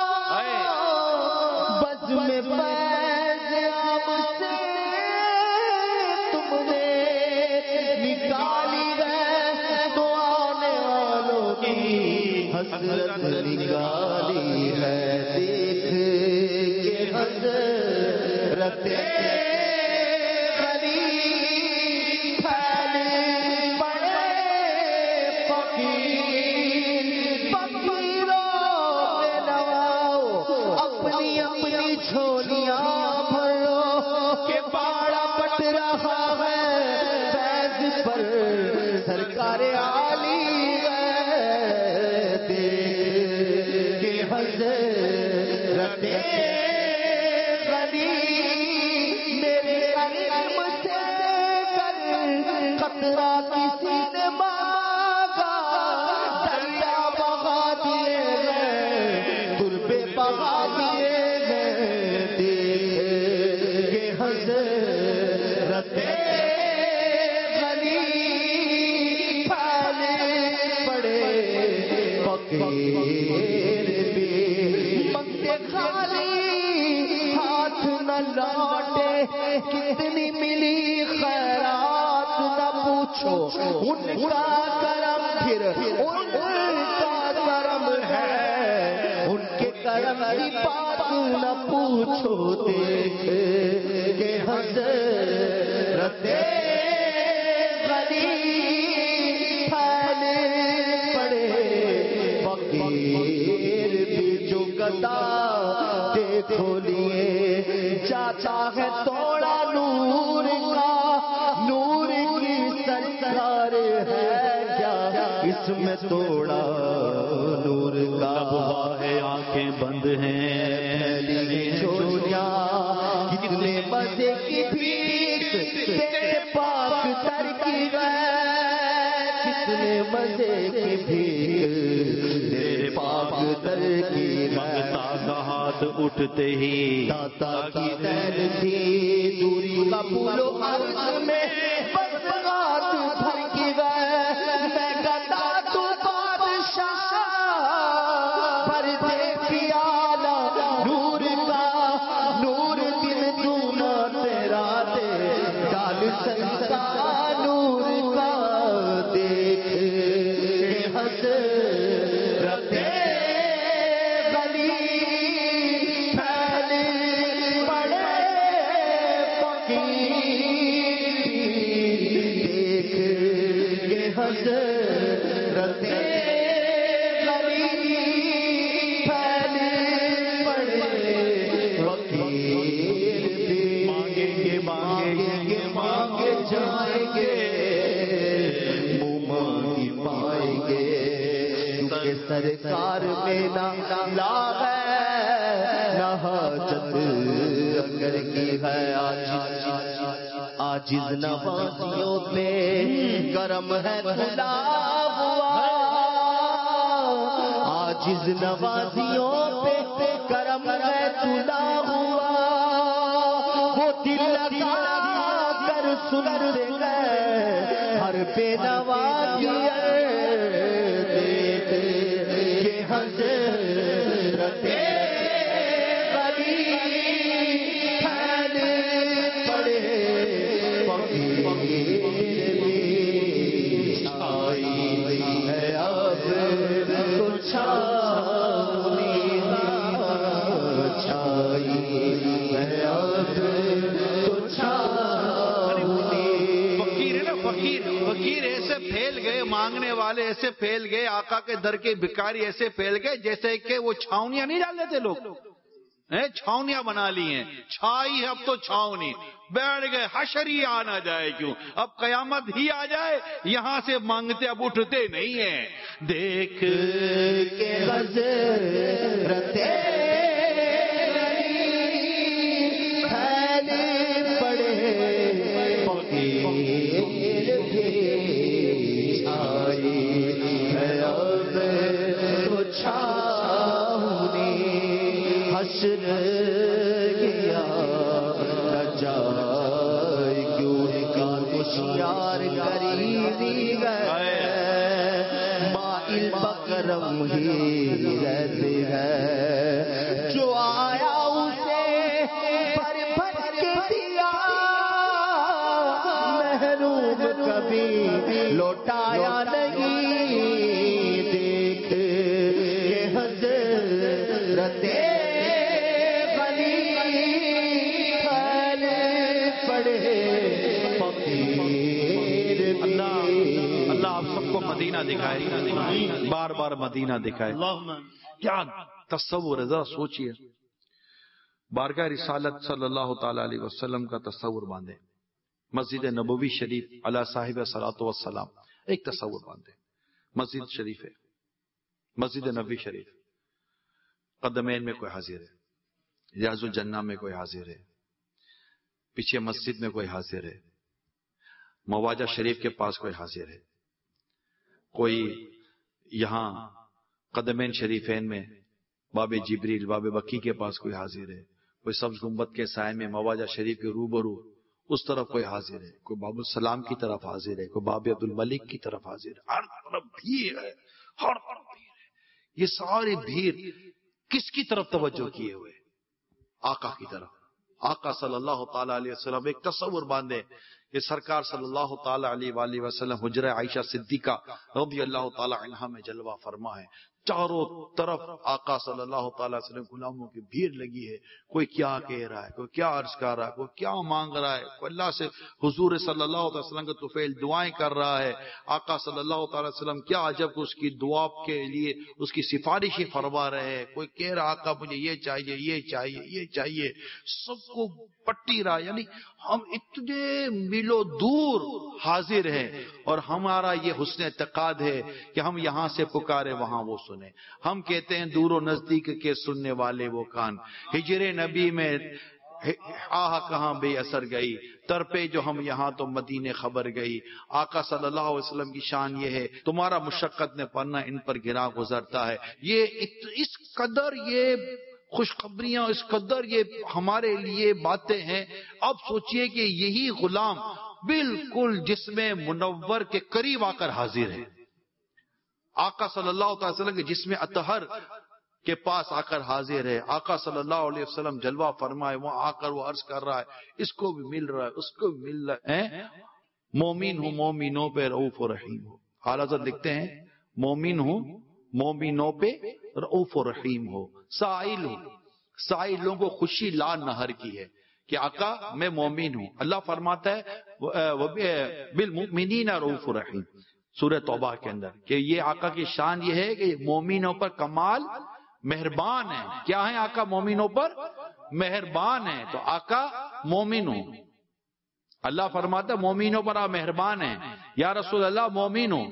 بز میں فیض آب سے تم نے نکالی ہے تو آنے والوں کی حسرت نکالی ہے. دیکھ کے حضرت غنی پھیل پڑے فقیر. فقیروں پہ نواؤ اپنی اپنی جھولیاں بھرو کہ باڑا پٹ رہا ہے فیض پر سرکار عالی ہے. حضرت غنی میرے علم سے کر قطرہ کسی نے مانگا، دریا بہا دیے گئے تربے بہا دیے گئے. دیکھ کے حضرت غنی پھیل پڑے فقیر خالی ہاتھ نہ لوٹے. کتنی ملی خیرات نہ پوچھو، ان کا کرم پھر ان کا کرم ہے، ان کے کرم کی بات نہ پوچھو. دیکھ کے حضرت غنی پھیل پڑے فقیر بھی جو گدا دیکھو لیے چاچا ہے توڑا نور کا. نور کی سرکار ہے کیا اس میں توڑا نور کا. ہے آنکھیں بند ہیں پھیلی چوریاں کتنے مزے کی بھیک تیرے پاک در کی گئے. کتنے مزے کی بھیک تیرے پاک در کی منگتا کا ہاتھ اٹھتے ہی داتا کی دین تھی. دوری کا پھولو عرض میں بس ہاتھ بھر کی گئے. میں گدا تو بادشاہ پر دے پیالہ نور کا. نور دل دونا تیرا دے ڈال سنسا نور کا. دیکھ حضرت غنی پھیل پڑے فقیر. دیکھ کے حضرت غنی پھیل سرکار میں نہ لاغ نہ حاجت اگر کی ہے عاجز عاجز نوازیوں پہ کرم ہے کھلا ہوا عاجز نوازیوں پہ کرم ہے کھلا ہوا وہ دل لگا کر سنتے گئے ہر بے نوازی مانگنے والے ایسے پھیل گئے، آقا کے در کے بھکاری ایسے پھیل گئے جیسے کہ وہ چھاونیاں نہیں ڈال دیتے لوگ، چھاونیاں بنا لی ہیں، چھائی ہے اب تو چھاونی، بیٹھ گئے حشر ہی آ نہ جائے کیوں، اب قیامت ہی آ جائے، یہاں سے مانگتے اب اٹھتے نہیں ہیں۔ دیکھ کے حضرت حشر گیا جائے کیوں کا ہوشیار قریبی گئے مائل بکرم ہی رہتے ہیں جو آیا اسے پر پھر دیا محروم کبھی لوٹایا نہیں دیکھ کے حضرت اللہ آپ سب کو مدینہ دکھائے، بار بار مدینہ دکھائے۔ کیا تصور ہے، ذرا سوچئے، بارگاہ رسالت صلی اللہ تعالی علیہ وسلم کا تصور باندھے، مسجد نبوی شریف علی صاحب صلاۃ والسلام ایک تصور باندھے، مسجد شریف ہے، مسجد نبوی شریف، قدمین میں کوئی حاضر ہے، ریاض الجنہ میں کوئی حاضر ہے، پیچھے مسجد میں کوئی حاضر ہے، مواجہ شریف کے پاس کوئی حاضر ہے، کوئی یہاں قدمین شریفین میں باب جبریل باب بکی کے پاس کوئی حاضر ہے، کوئی سبز گنبد کے سائے میں مواجہ شریف کے روبرو اس طرف کوئی حاضر ہے، کوئی باب السلام کی طرف حاضر ہے، کوئی باب عبد الملک کی طرف حاضر ہے، ہر طرف بھیڑ ہے، ہر طرف بھیڑ ہے۔ یہ ساری بھیڑ کس کی طرف توجہ کیے ہوئے؟ آقا کی طرف۔ آقا صلی اللہ تعالی علیہ وسلم ایک تصور باندھے کہ سرکار صلی اللہ تعالی علیہ وآلہ وسلم حجرہ عائشہ صدیقہ رضی اللہ تعالی عنہا میں جلوہ فرما ہے، چاروں طرف آقا صلی اللہ تعالی وسلم غلاموں کی بھیڑ لگی ہے، کوئی کیا کہہ رہا ہے، کوئی کیا عرض کر رہا ہے، کوئی کیا مانگ رہا ہے، کوئی اللہ سے حضور صلی اللہ علیہ وسلم کے طفیل دعائیں کر رہا ہے، آقا صلی اللہ تعالی وسلم کیا عجب اس کی دعا کے لیے اس کی سفارشیں فرما رہے ہیں، کوئی کہہ رہا آقا مجھے یہ چاہیے یہ چاہیے یہ چاہیے، سب کو پٹی رہا، یعنی ہم اتنے میلوں دور حاضر ہیں اور ہمارا یہ حسن اعتقاد ہے کہ ہم یہاں سے پکارے وہاں وہ سنے، ہم کہتے ہیں دور و نزدیک کے سننے والے وہ کان، ہجر نبی میں آہ کہاں بے اثر گئی، ترپے جو ہم یہاں تو مدینے خبر گئی۔ آقا صلی اللہ علیہ وسلم کی شان یہ ہے، تمہارا مشقت نے پڑھنا ان پر گرا گزرتا ہے، یہ اس قدر یہ خوشخبریاں، اس قدر یہ ہمارے لیے باتیں ہیں۔ اب سوچئے کہ یہی غلام بالکل جسم منور کے قریب آ کر حاضر ہے، آقا صلی اللہ علیہ وسلم کے جسم اطہر کے پاس آ کر حاضر ہے، آقا صلی اللہ علیہ وسلم جلوہ فرمائے، وہاں آ کر وہ عرض کر رہا ہے، اس کو بھی مل رہا ہے اس کو بھی مل رہا ہے، مومن ہوں مومنوں پہ رؤوف و رحیم ہو۔ اعلیٰ حضرت لکھتے ہیں مومن ہوں مومنوں پہ رؤوف و رحیم ہو، سائل ہوں، سائل لوگوں کو خوشی لا نہر کی ہے کہ آقا میں مومن ہوں۔ اللہ فرماتا ہے بالمؤمنین رؤوف و رحیم سورہ توبہ کے اندر، کہ یہ آقا کی شان یہ ہے کہ مومنوں پر کمال مہربان ہے۔ کیا ہے آقا؟ مومنوں پر مہربان ہے، تو آقا مومن ہوں۔ اللہ فرماتا ہے مومنوں پر آپ مہربان ہیں، یا رسول اللہ مومن ہوں،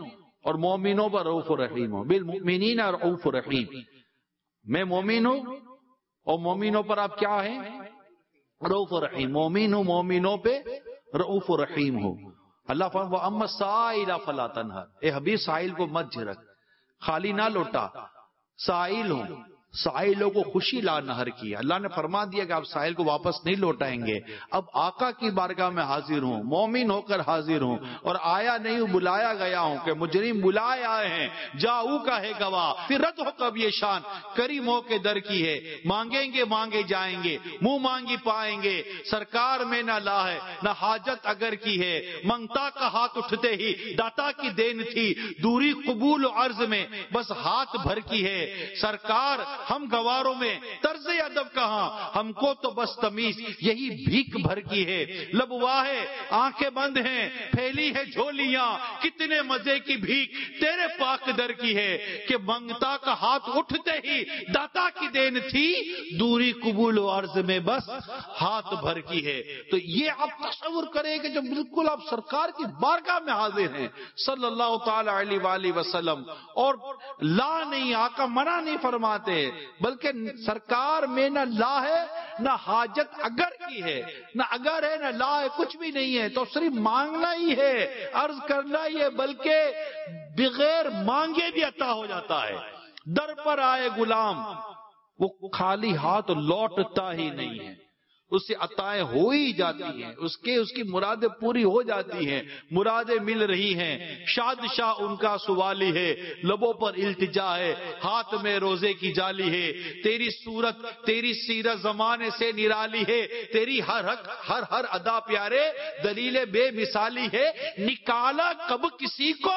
اور مومنوں پر رؤوف رحیم ہوں. بالمؤمنین رؤوف رحیم. میں مومن ہوں اور مومنوں پر آپ کیا ہیں؟ رؤوف رحیم. مومن ہوں، مومنوں پہ رؤوف رحیم ہو. اللہ فرماتا ہے وَأَمَّا السَّائِلَ فَلَا تَنْهَرْ. اے حبیب سائل کو مت جھڑک، خالی نہ لوٹا. سائل ہوں، سائلوں کو خوشی لا نہر کی. اللہ نے فرما دیا کہ آپ سائل کو واپس نہیں لوٹائیں گے. اب آقا کی بارگاہ میں حاضر ہوں، مومن ہو کر حاضر ہوں، اور آیا نہیں ہوں، بلایا گیا ہوں کہ مجرم بلائے آئے ہیں. جاؤ کا ہے گواہ، پھر رد ہو کب یہ شان کریموں کے در کی ہے. مانگیں گے مانگے جائیں گے، منہ مانگی پائیں گے. سرکار میں نہ لا ہے نہ حاجت اگر کی ہے. منگتا کا ہاتھ اٹھتے ہی داتا کی دین تھی. دوری قبول و عرض میں بس ہاتھ بھر کی ہے. سرکار ہم گواروں میں طرز ادب کہاں، ہم کو تو بس تمیز یہی بھیک بھر کی ہے. لب واہے آنکھیں بند ہیں، پھیلی ہے جھولیاں، کتنے مزے کی بھیک تیرے پاک در کی ہے. کہ منگتا کا ہاتھ اٹھتے ہی داتا کی دین تھی. دوری قبول و عرض میں بس ہاتھ بھر کی ہے. تو یہ آپ تصور کریں کہ جب بالکل آپ سرکار کی بارگاہ میں حاضر ہیں صلی اللہ تعالی علیہ وآلہ وسلم، اور لا نہیں، آقا منع نہیں فرماتے، بلکہ سرکار میں نہ لا ہے نہ حاجت اگر کی ہے. نہ اگر ہے نہ لا ہے، کچھ بھی نہیں ہے. تو صرف مانگنا ہی ہے، عرض کرنا ہی ہے، بلکہ بغیر مانگے بھی عطا ہو جاتا ہے. در پر آئے غلام وہ خالی ہاتھ لوٹتا ہی نہیں ہے، اس سے عطائیں ہو ہی جاتی ہیں، اس کے اس کی مرادیں پوری ہو جاتی ہیں، مرادیں مل رہی ہیں. شادشاہ ان کا سوالی ہے، لبوں پر التجا ہے، ہاتھ میں روزے کی جالی ہے. تیری صورت تیری سیرت زمانے سے نرالی ہے. تیری ہر حق ہر ہر ادا پیارے دلیل بے مثالی ہے. نکالا کب کسی کو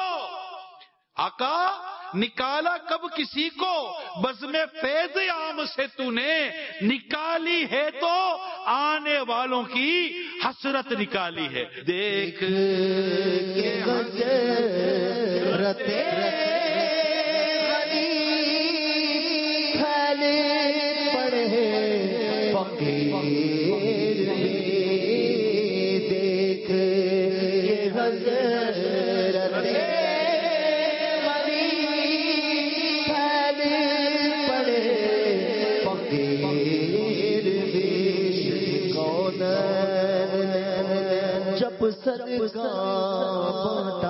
آقا، نکالا کب کسی کو بزم فیض عام سے تو نے. نکالی ہے تو آنے والوں کی حسرت نکالی ہے. دیکھ کہ حضرت غریب پھیلے پڑے فقیر میں. دیکھ کہ حضرت جب صدقہ بانٹا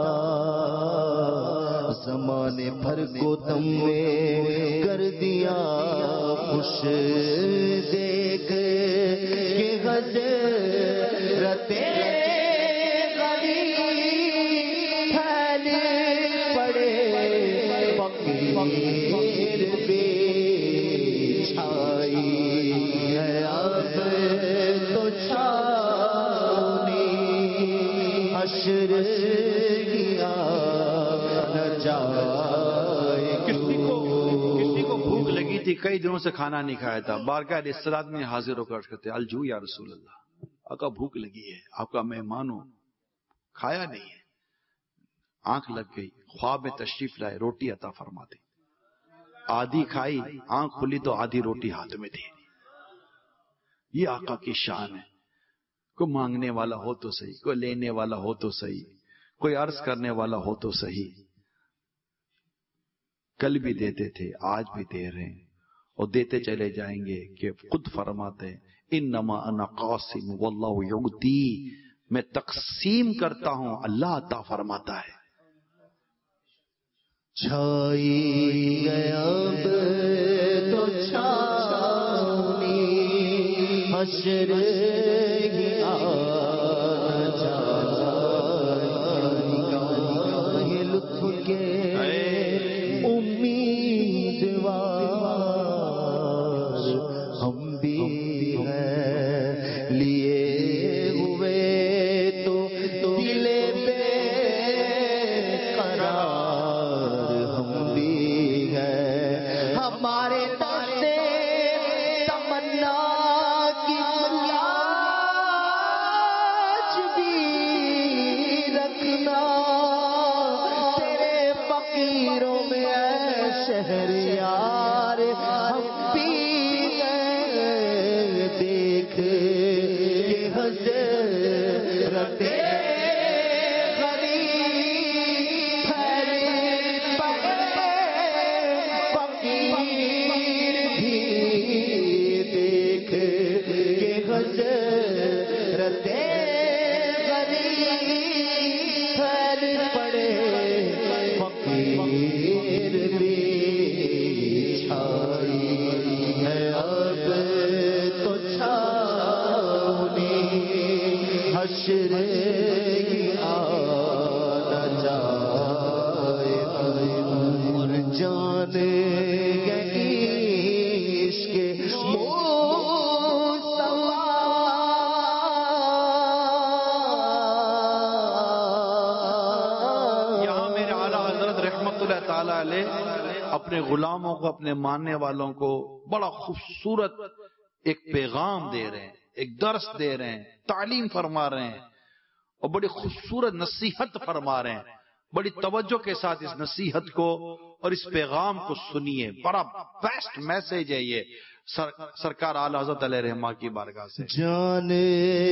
زمانے بھر کو تم نے کر دیا خوش. دیکھ کہ حضرت غریب پھیلے پڑے فقیر بے چھائی ہے اب تو چھاؤنی حشر گیا نہ جائے. کسی کو کسی کو بھوک لگی تھی، کئی دنوں سے کھانا نہیں کھایا تھا. بارگاہ الصلاۃ میں حاضر ہو کر کرتے الجو یا رسول اللہ، آقا بھوک لگی ہے، آپ کا مہمان ہوں، کھایا نہیں ہے. آنکھ لگ گئی، خواب میں تشریف لائے، روٹی عطا فرما دی. آدھی کھائی، آنکھ کھلی تو آدھی روٹی ہاتھ میں تھی. یہ آقا کی شان ہے. کوئی مانگنے والا ہو تو صحیح، کوئی لینے والا ہو تو صحیح، کوئی عرض کرنے والا ہو تو صحیح. کل بھی دیتے تھے، آج بھی دے رہے ہیں، اور دیتے چلے جائیں گے. کہ خود فرماتے ہیں انما انا قاسم واللہ یعطی، میں تقسیم کرتا ہوں، اللہ عطا فرماتا ہے. چھائی گیا تو چھاؤنی حشر گیا یہ لطف کے امیدوار ہم بھی ہیں لیے ہوئے تو دل بے قرار ہم بھی ہیں. ہمارے دستے تمنا کی حشر آنا جائے اور جانے گئی اس کے تعالیٰ علیہ اپنے غلاموں کو، اپنے ماننے والوں کو بڑا خوبصورت ایک پیغام دے رہے ہیں، ایک درس دے رہے ہیں، تعلیم فرما رہے ہیں اور بڑی خوبصورت نصیحت فرما رہے ہیں. بڑی توجہ کے ساتھ اس نصیحت کو اور اس پیغام کو سنیے. بڑا بیسٹ میسج ہے یہ سر سرکار اعلی حضرت علیہ رحمہ کی بارگاہ سے. جانے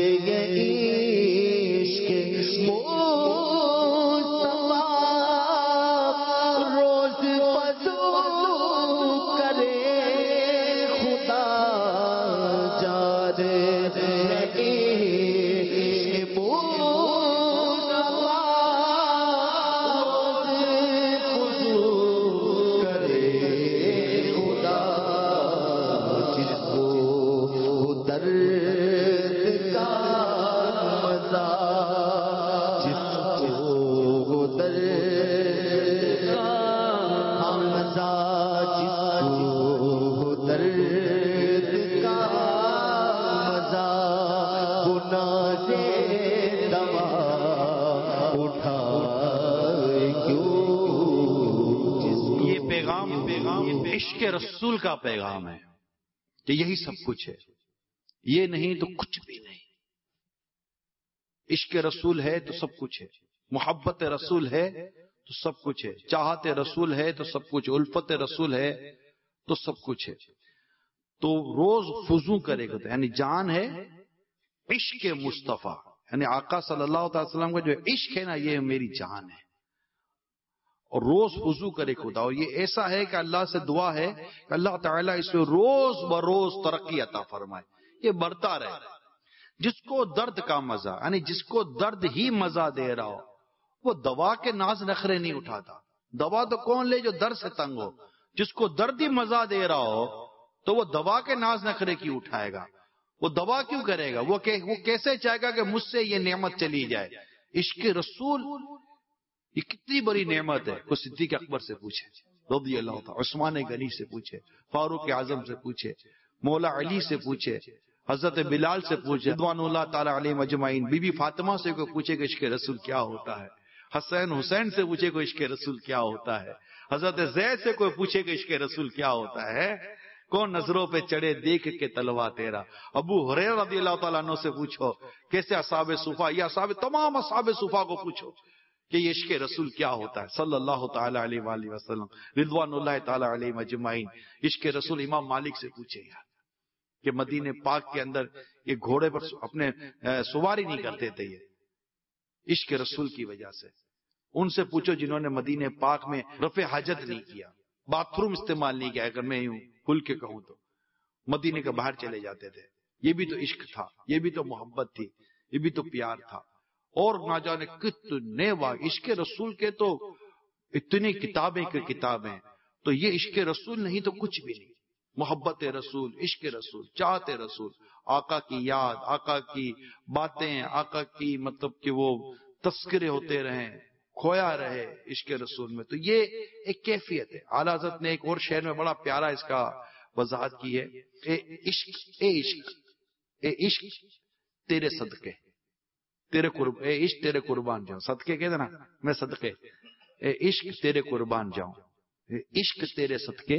عشق رسول کا پیغام ہے کہ یہی سب کچھ ہے، یہ نہیں تو کچھ بھی نہیں. عشق رسول ہے تو سب کچھ ہے، محبت رسول ہے تو سب کچھ ہے، چاہت رسول ہے تو سب کچھ، الفت رسول ہے تو سب کچھ ہے. تو روز فضو کرے گا، یعنی جان ہے عشق مصطفیٰ، یعنی آقا صلی اللہ علیہ وسلم کا جو عشق ہے نا، یہ میری جان ہے. اور روز وضو کرے خدا. اور یہ ایسا ہے کہ اللہ سے دعا ہے کہ اللہ تعالیٰ اس میں روز بروز ترقی عطا فرمائے، یہ بڑھتا رہے. جس کو درد کا مزہ، یعنی جس کو درد ہی مزہ دے رہا ہو، وہ دوا کے ناز نخرے نہیں اٹھاتا. دوا تو کون لے جو درد سے تنگ ہو. جس کو درد ہی مزہ دے رہا ہو تو وہ دوا کے ناز نخرے کیوں اٹھائے گا؟ وہ دوا کیوں کرے گا؟ وہ وہ کیسے چاہے گا کہ مجھ سے یہ نعمت چلی جائے؟ عشق رسول یہ کتنی بڑی نعمت ہے. کوئی صدیق اکبر سے پوچھے رضی اللہ تعالی، عثمان غنی سے پوچھے، فاروق اعظم سے پوچھے، مولا علی سے پوچھے، حضرت بلال سے پوچھے، رضوان اللہ تعالی علیہ مجمعین. بی بی فاطمہ سے کوئی پوچھے کہ عشق رسول کیا ہوتا ہے. حسین حسین سے پوچھے کہ عشق رسول کیا ہوتا ہے. حضرت زید سے کوئی پوچھے کہ عشق رسول کیا ہوتا ہے. کون نظروں پہ چڑھے دیکھ کے تلوا تیرا. ابو ہریرہ رضی اللہ تعالیٰ عنہ سے پوچھو کیسے اصحاب صفا، یہ اصحاب تمام اصحاب صفا کو پوچھو کہ یہ عشق رسول کیا ہوتا ہے صلی اللہ تعالیٰ علیہ وآلہ وسلم رضوان اللہ تعالیٰ علیہ مجمعین. عشق رسول امام مالک سے پوچھے یار کہ مدینہ پاک کے اندر یہ گھوڑے پر اپنے سواری نہیں کرتے تھے، یہ عشق رسول کی وجہ سے. ان سے پوچھو جنہوں نے مدینہ پاک میں رفع حاجت نہیں کیا، باتھ روم استعمال نہیں کیا، اگر میں یوں کھل کے کہوں تو مدینے کے باہر چلے جاتے تھے. یہ بھی تو عشق تھا، یہ بھی تو محبت تھی، یہ بھی تو پیار تھا. اور نہ جانے کتنے واقع عشق رسول کے تو اتنی کتابیں کی کتابیں. تو یہ عشق رسول نہیں تو کچھ بھی نہیں. محبت رسول، عشق رسول، چاہت رسول، آقا کی یاد، آقا کی باتیں، آقا کی مطلب کہ وہ تذکرے ہوتے رہیں، کھویا رہے عشق رسول میں. تو یہ ایک کیفیت ہے. اعلیٰ حضرت نے ایک اور شعر میں بڑا پیارا اس کا وضاحت کی ہے. اے عشق اے عشق اے عشق تیرے صدقے، تیرے قرب اے عشق تیرے قربان جاؤں. صدقے کہتے نا، میں صدقے. اے عشق تیرے قربان جاؤں، اے عشق تیرے صدقے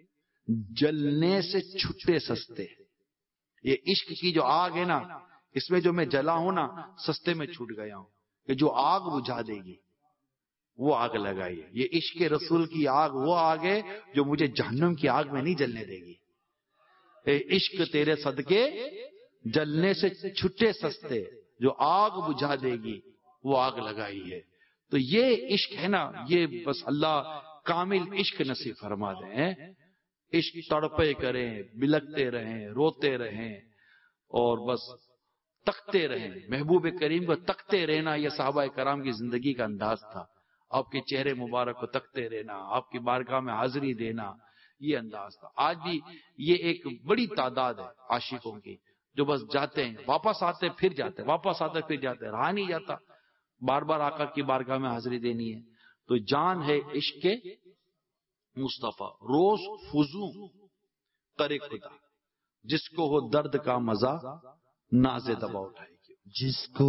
جلنے سے چھٹے سستے. یہ عشق کی جو آگ ہے نا، اس میں جو میں جلا ہوں نا، سستے میں چھوٹ گیا ہوں. کہ جو آگ بجھا دے گی وہ آگ لگائی ہے. یہ عشق رسول کی آگ وہ آگ ہے جو مجھے جہنم کی آگ میں نہیں جلنے دے گی. اے عشق تیرے صدقے جلنے سے چھٹے سستے، جو آگ بجھا دے گی وہ آگ لگائی ہے. تو یہ عشق ہے نا، یہ بس اللہ کامل عشق نصیب فرما دیں. عشق تڑپے کریں، بلکتے رہیں، روتے رہیں اور بس تکتے رہیں. محبوب کریم کو تکتے رہنا یہ صحابہ کرام کی زندگی کا انداز تھا. آپ کے چہرے مبارک کو تکتے رہنا، آپ کی بارگاہ میں حاضری دینا، یہ انداز تھا. آج بھی یہ ایک بڑی تعداد ہے عاشقوں کی جو بس جاتے ہیں واپس آتے پھر جاتے واپس آتے پھر جاتے رہا نہیں جاتا، بار بار آقا کی بارگاہ میں حاضری دینی ہے. تو جان ہے عشق کے مصطفیٰ، روز فضو کرے خدا، جس کو ہو درد کا مزہ ناز دبا اٹھائے گی. جس کو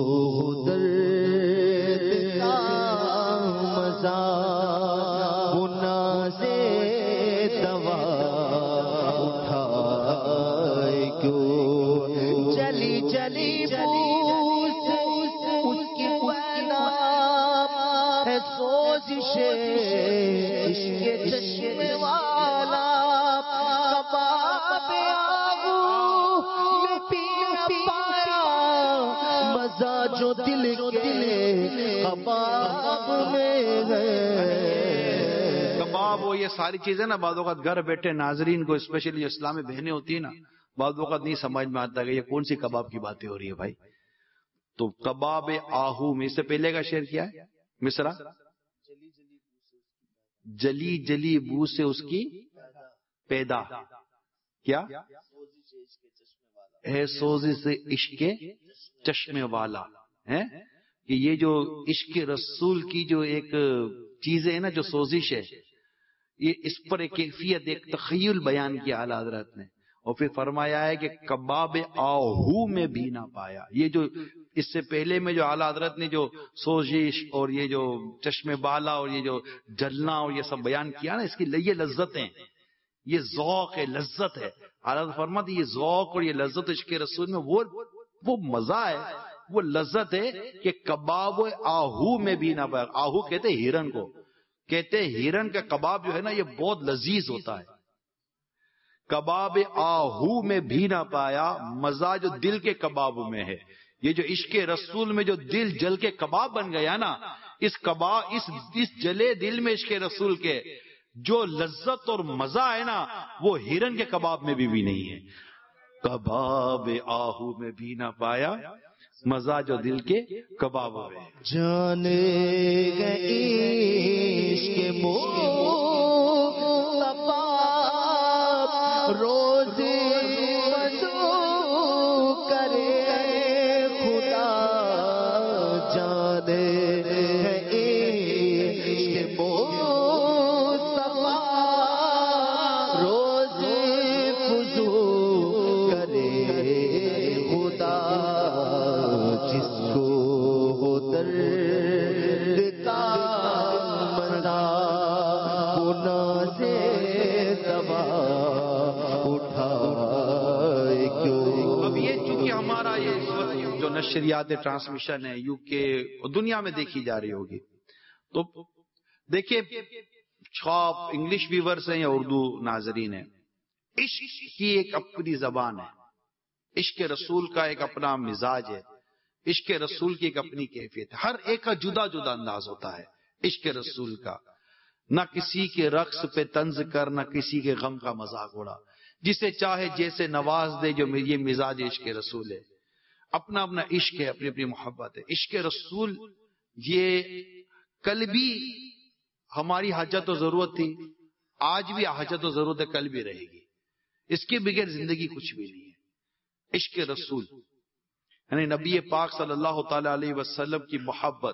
درد کا مزہ وہ ناز دوا اٹھائے کیوں، چلی چلی بوس اس کی پیدا ہے سوزش عشق چشمے والا، کباب آگو میں پی پایا مزہ جو دل کے کباب میں ہے. کباب وہ یہ ساری چیزیں نا بعض اوقات گھر بیٹھے ناظرین کو اسپیشلی جو اسلامی بہنیں ہوتی ہیں نا بعض اوقات نہیں سمجھ میں آتا کہ یہ کون سی کباب کی باتیں ہو رہی ہے بھائی. تو کباب آہو میں اس سے پہلے کا شعر کیا ہے مصرع، جلی جلی بو سے اس کی پیدا کیا ہے سوزی سے عشق چشمے والا ہے. کہ یہ جو عشق رسول کی جو ایک چیزیں ہیں نا جو سوزش ہے، یہ اس پر ایک کیفیت ایک تخیل بیان کیا اعلیٰ حضرت نے، اور پھر فرمایا ہے کہ کباب آہو میں بھی نہ پایا. یہ جو اس سے پہلے میں جو اعلیٰ حضرت نے جو سوزش اور یہ جو چشمے بالا اور یہ جو جلنا اور یہ سب بیان کیا نا، اس کی یہ لذتیں، یہ ذوق ہے، لذت ہے. اعلیٰ فرماتے یہ ذوق اور یہ لذت عشق رسول میں وہ وہ مزہ ہے، وہ لذت ہے کہ کباب آہو میں بھی نہ پایا. آہو کہتے ہرن کو، کہتے ہرن کا کباب جو ہے نا یہ بہت لذیذ ہوتا ہے. کباب آہو میں بھی نہ پایا مزہ جو دل کے کباب میں ہے. یہ جو عشق رسول میں جو دل جل کے کباب بن گیا نا، اس کباب اس اس جلے دل میں عشق رسول کے جو لذت اور مزہ ہے نا وہ ہرن کے کباب میں بھی, بھی نہیں ہے. کباب آہو میں بھی نہ پایا مزہ جو دل کے کباب میں. جانے گئی عشق مصطفیٰ روز وضو کرے خدا، جانے گئی عشق مصطفیٰ روز وضو کرے خدا، جس کو ہو درد کا مزہ وہ ناز دوا اٹھائے کیوں. اب یہ چونکہ ہمارا یہ جو نشریات ٹرانسمیشن ہے یو کے دنیا میں دیکھی جا رہی ہوگی، تو دیکھیے چھاپ انگلش ویورز ہیں یا اردو ناظرین ہیں، عشق کی ایک اپنی زبان ہے، عشق رسول کا ایک اپنا مزاج ہے، عشق رسول کی ایک اپنی کیفیت ہے. ہر ایک کا جدا جدا انداز ہوتا ہے عشق رسول کا. نہ کسی کے رقص پہ طنز کر، نہ کسی کے غم کا مذاق اڑا، جسے چاہے جیسے نواز دے، جو یہ مزاج عشق رسول ہے. اپنا اپنا عشق ہے، اپنی اپنی محبت ہے. عشق رسول یہ کل بھی ہماری حاجت و ضرورت تھی، آج بھی حاجت و ضرورت ہے، کل بھی رہے گی. اس کے بغیر زندگی کچھ بھی نہیں ہے. عشق رسول یعنی نبی پاک صلی اللہ تعالی علیہ وسلم کی محبت،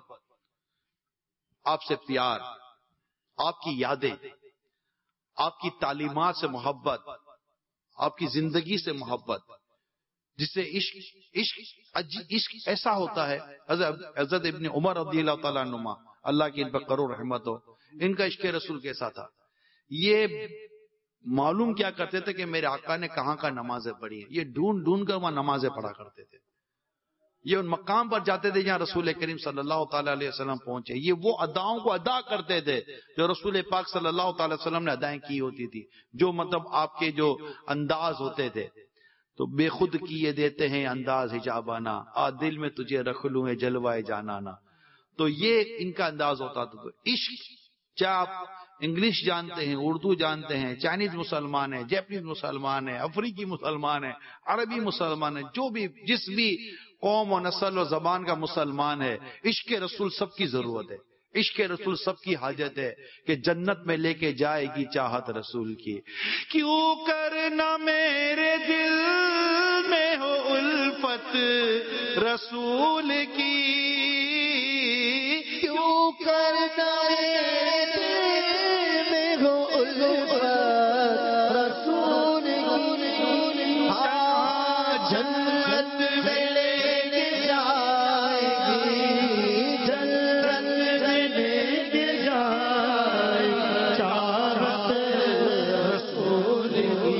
آپ سے پیار، آپ کی یادیں، آپ کی تعلیمات سے محبت، آپ کی زندگی سے محبت، جس سے عشق عشق عشق ایسا ہوتا ہے. حضرت ابن عمر رضی اللہ تعالیٰ عنہما، اللہ کی ان پر کرو رحمت ہو، ان کا عشق رسول کیسا تھا. یہ معلوم کیا کرتے تھے کہ میرے آقا نے کہاں کا نمازیں پڑھی ہیں، یہ ڈھونڈ ڈھونڈ کر وہاں نمازیں پڑھا کرتے تھے. یہ ان مقام پر جاتے تھے جہاں رسول کریم صلی اللہ تعالی علیہ وسلم پہنچے. یہ وہ اداؤں کو ادا کرتے تھے جو رسول پاک صلی اللہ تعالی وسلم نے ادائیں کی ہوتی تھی، جو مطلب آپ کے جو انداز ہوتے تھے. تو بے خود کیے دیتے ہیں انداز حجابانہ، آ دل میں تجھے رکھ لوں ہے جلوائے جانانا. تو یہ ان کا انداز ہوتا تھا. تو عشق چاہے آپ انگلش جانتے ہیں، اردو جانتے ہیں، چائنیز مسلمان ہیں، جیپنیز مسلمان ہیں، افریقی مسلمان ہیں، عربی مسلمان ہیں، جو بھی جس بھی قوم و نسل و زبان کا مسلمان ہے، عشق رسول سب کی ضرورت ہے. عشق رسول سب کی حاجت ہے کہ جنت میں لے کے جائے گی چاہت رسول کی. کیوں کرنا میرے دل میں رسول کی کیوں کرنا میں ہو الفت رسول کی ہاں جنت میں لے کے جائے گی جنت میں لے کے جائے چاہت رسول کی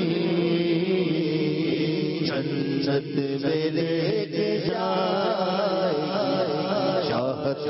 جنت میں لے کے جائے چاہت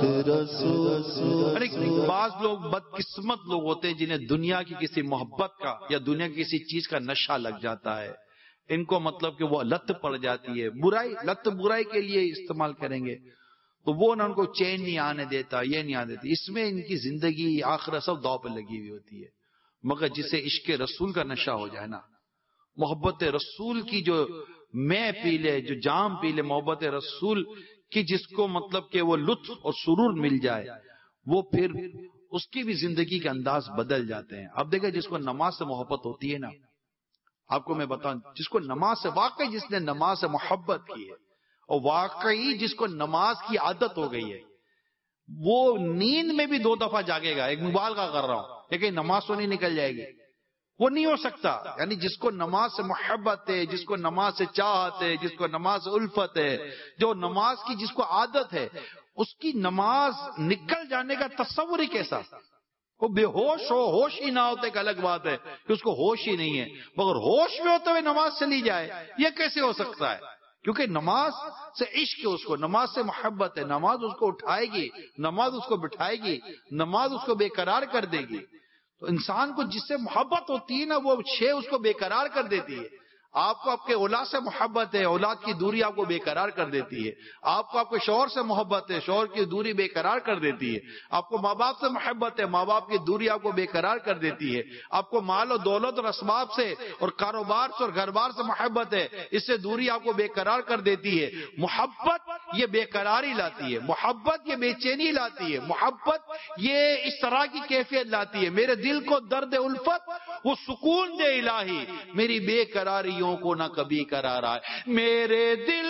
رسول. بعض لوگ بدقسمت لوگ ہوتے ہیں جنہیں دنیا کی کسی محبت کا یا دنیا کی کسی چیز کا نشہ لگ جاتا ہے. ان کو مطلب کہ وہ لت پڑ جاتی ہے، برائی لت برائی کے لیے استعمال کریں گے تو وہ نہ ان کو چین نہیں آنے دیتا، یہ نہیں آنے دیتی. اس میں ان کی زندگی آخرت سب داؤ پہ لگی ہوئی ہوتی ہے. مگر جسے عشق رسول کا نشہ ہو جائے نا، محبت رسول کی جو میں پی لے، جو جام پی لے محبت رسول کی، جس کو مطلب کہ وہ لطف اور سرور مل جائے، وہ پھر اس کی بھی زندگی کے انداز بدل جاتے ہیں. اب دیکھیں جس کو نماز سے محبت ہوتی ہے نا، آپ کو میں بتاؤں، جس کو نماز سے واقعی جس نے نماز سے محبت کی ہے اور واقعی جس کو نماز کی عادت ہو گئی ہے، وہ نیند میں بھی دو دفعہ جاگے گا. ایک مبالغہ کر رہا ہوں لیکن نماز تو نہیں نکل جائے گی، وہ نہیں ہو سکتا. یعنی جس کو نماز سے محبت ہے، جس کو نماز سے چاہت ہے، جس کو نماز سے الفت ہے، جو نماز کی جس کو عادت ہے، اس کی نماز نکل جانے کا تصور ہی کیسا. وہ بے ہوش ہو، ہوش ہی نہ ہوتے ایک الگ بات ہے کہ اس کو ہوش ہی نہیں ہے، مگر ہوش میں ہوتے ہوئے نماز چلی جائے، یہ کیسے ہو سکتا ہے؟ کیونکہ نماز سے عشق ہے، اس کو نماز سے محبت ہے. نماز اس کو اٹھائے گی، نماز اس کو بٹھائے گی، نماز اس کو بے قرار کر دے گی. تو انسان کو جس سے محبت ہوتی ہے نا، وہ شے اس کو بے قرار کر دیتی ہے. آپ کو آپ کے اولاد سے محبت ہے، اولاد کی دوری آپ کو بے قرار کر دیتی ہے. آپ کو آپ کے شوہر سے محبت ہے، شوہر کی دوری بے قرار کر دیتی ہے. آپ کو ماں باپ سے محبت ہے، ماں باپ کی دوری آپ کو بے قرار کر دیتی ہے. آپ کو مال و دولت اور اسباب سے اور کاروبار سے اور گھر بار سے محبت ہے، اس سے دوری آپ کو بے قرار کر دیتی ہے. محبت یہ بے قراری لاتی ہے، محبت یہ بے چینی لاتی ہے، محبت یہ اس طرح کی کیفیت لاتی ہے. میرے دل کو درد الفت وہ سکون دے الہی، میری بے قراریوں کو نہ کبھی قرار آئے. میرے دل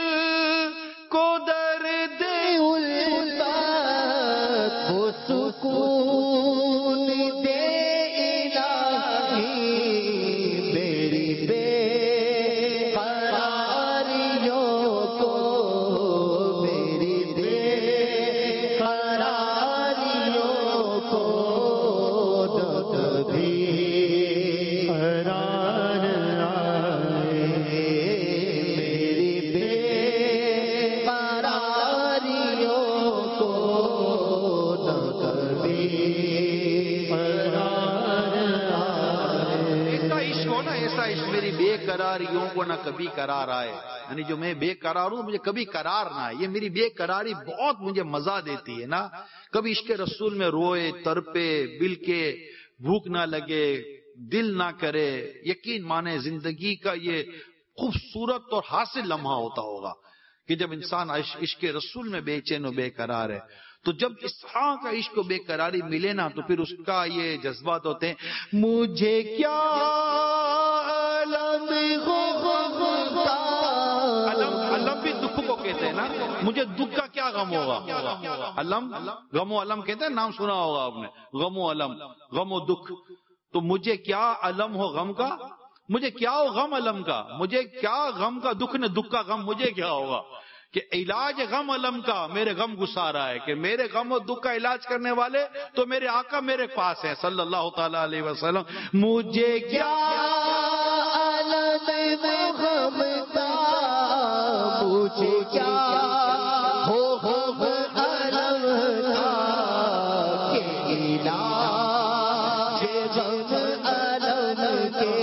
کو درد الفت وہ سکون دے الہی، میری بے قراریوں کو، میری بے قراریوں کو نہ کبھی قرار آئے، میری بے قراریوں کو نہ کبھی قرار آئے. ایسا عشق ہو نا، ایسا عشق میری بے قراریوں کو نہ کبھی قرار آئے. یعنی جو میں بے قرار ہوں مجھے کبھی قرار نہ آئے. یہ میری بے قراری بہت مجھے مزہ دیتی ہے نا. کبھی عشق رسول میں روئے، تڑپے، بل کے، بھوک نہ لگے، دل نہ کرے. یقین مانے زندگی کا یہ خوبصورت اور حاصل لمحہ ہوتا ہوگا کہ جب انسان عشق رسول میں بے چین و بے قرار ہے. تو جب اس طرح کا عشق و بے قراری ملے نا تو پھر اس کا یہ جذبات ہوتے ہیں. مجھے کیا علم علم علم بھی دکھ کو کہتے ہیں نا. مجھے دکھ کا کیا غم ہوگا. علم غم و علم کہتے ہیں، نام سنا ہوگا آپ نے، غم و علم، غم و دکھ. تو مجھے کیا علم ہو غم کا، مجھے کیا ہو غم علم کا، مجھے کیا غم کا دکھ نے دکھ کا غم مجھے کیا ہوگا. کہ علاج غم علم کا میرے غم گسارا ہے، کہ میرے غم و دکھ کا علاج کرنے والے تو میرے آقا میرے پاس ہیں صلی اللہ تعالی علیہ وسلم. مجھے کیا علم غم کا، مجھے کیا ہو غم علم کا، کہ علاج غم علم کے،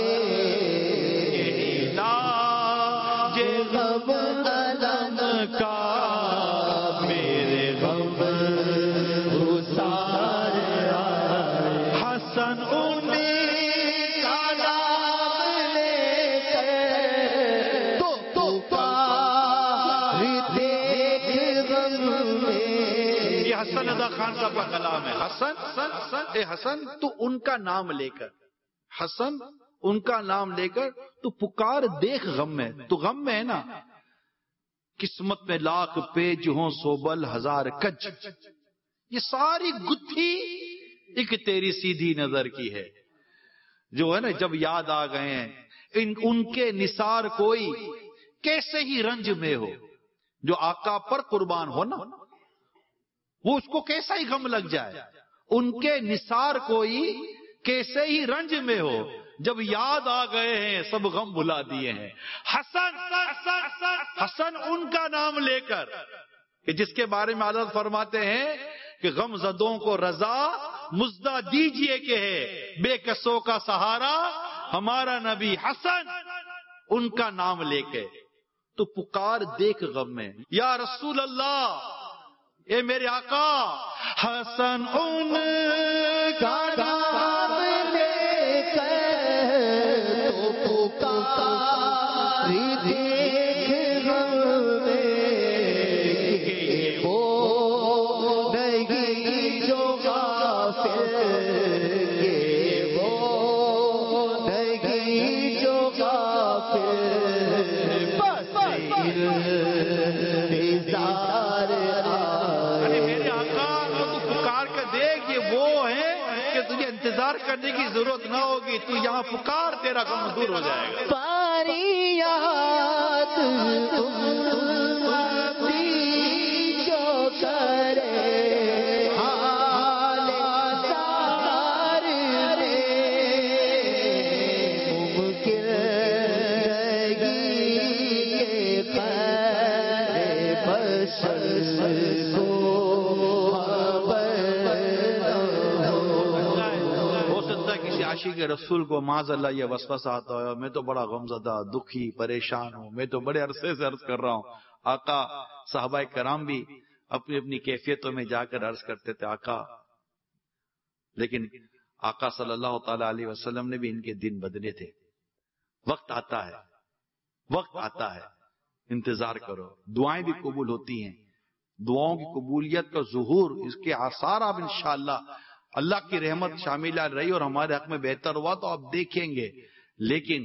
علاج غم علم کا میرے غم گسار آئے. حسن امید کا نام لے کر تو پکار دیکھ غم میں. یہ حسن ادا خان صاحب کا کلام ہے. حسن اے حسن تو ان کا نام لے کر، حسن ان کا نام لے کر تو پکار دیکھ غم میں. تو غم میں ہے نا، قسمت میں لاکھ پیج ہوں سوبل ہزار کج، یہ ساری گتھی ایک تیری سیدھی نظر کی ہے. جو ہے نا جب یاد آ گئے ہیں ان ان کے نثار کوئی کیسے ہی رنج میں ہو. جو آقا پر قربان ہو نا وہ اس کو کیسا ہی غم لگ جائے. ان کے نثار کوئی کیسے ہی رنج میں ہو، جب یاد آ گئے ہیں سب غم بھلا دیے ہیں. حسن حسن ان کا نام لے کر کہ جس کے بارے میں حضرت فرماتے ہیں کہ غم زدوں کو رضا مزدہ دیجئے کہ ہے بے کسوں کا سہارا ہمارا نبی. حسن ان کا نام لے کے تو پکار دیکھ غم میں، یا رسول اللہ اے میرے آقا. حسن ان کا نام لے کر تو پکار دیکھ غم میں کہ وہ نہیں جو غافل، کہ وہ نہیں جو غافل. میرے آقا تو پکار کر دیکھ یہ وہ ہے کہ تجھے انتظار کرنے کی ضرورت نہ ہوگی، تو یہاں پکار تیرا غم دور ہو جائے گا. پاری یاد امتی جو کرے حال سار میں ممکن رہی کہ خیر بشر کو عاشق رسول کو معاذ اللہ یہ وسوسہ آتا ہے میں تو بڑا غمزدہ دکھی پریشان ہوں، میں تو بڑے عرصے سے عرض کر رہا ہوں. آقا صحابہ کرام بھی اپنی اپنی کیفیتوں میں جا کر عرض کرتے تھے آقا، لیکن آقا صلی اللہ تعالی علیہ وسلم نے بھی ان کے دن بدلے تھے. وقت آتا ہے، وقت آتا ہے، انتظار کرو. دعائیں بھی قبول ہوتی ہیں، دعاؤں کی قبولیت کا ظہور اس کے آثار آپ انشاءاللہ اللہ کی رحمت شامل رہی اور ہمارے حق میں بہتر ہوا تو آپ دیکھیں گے. لیکن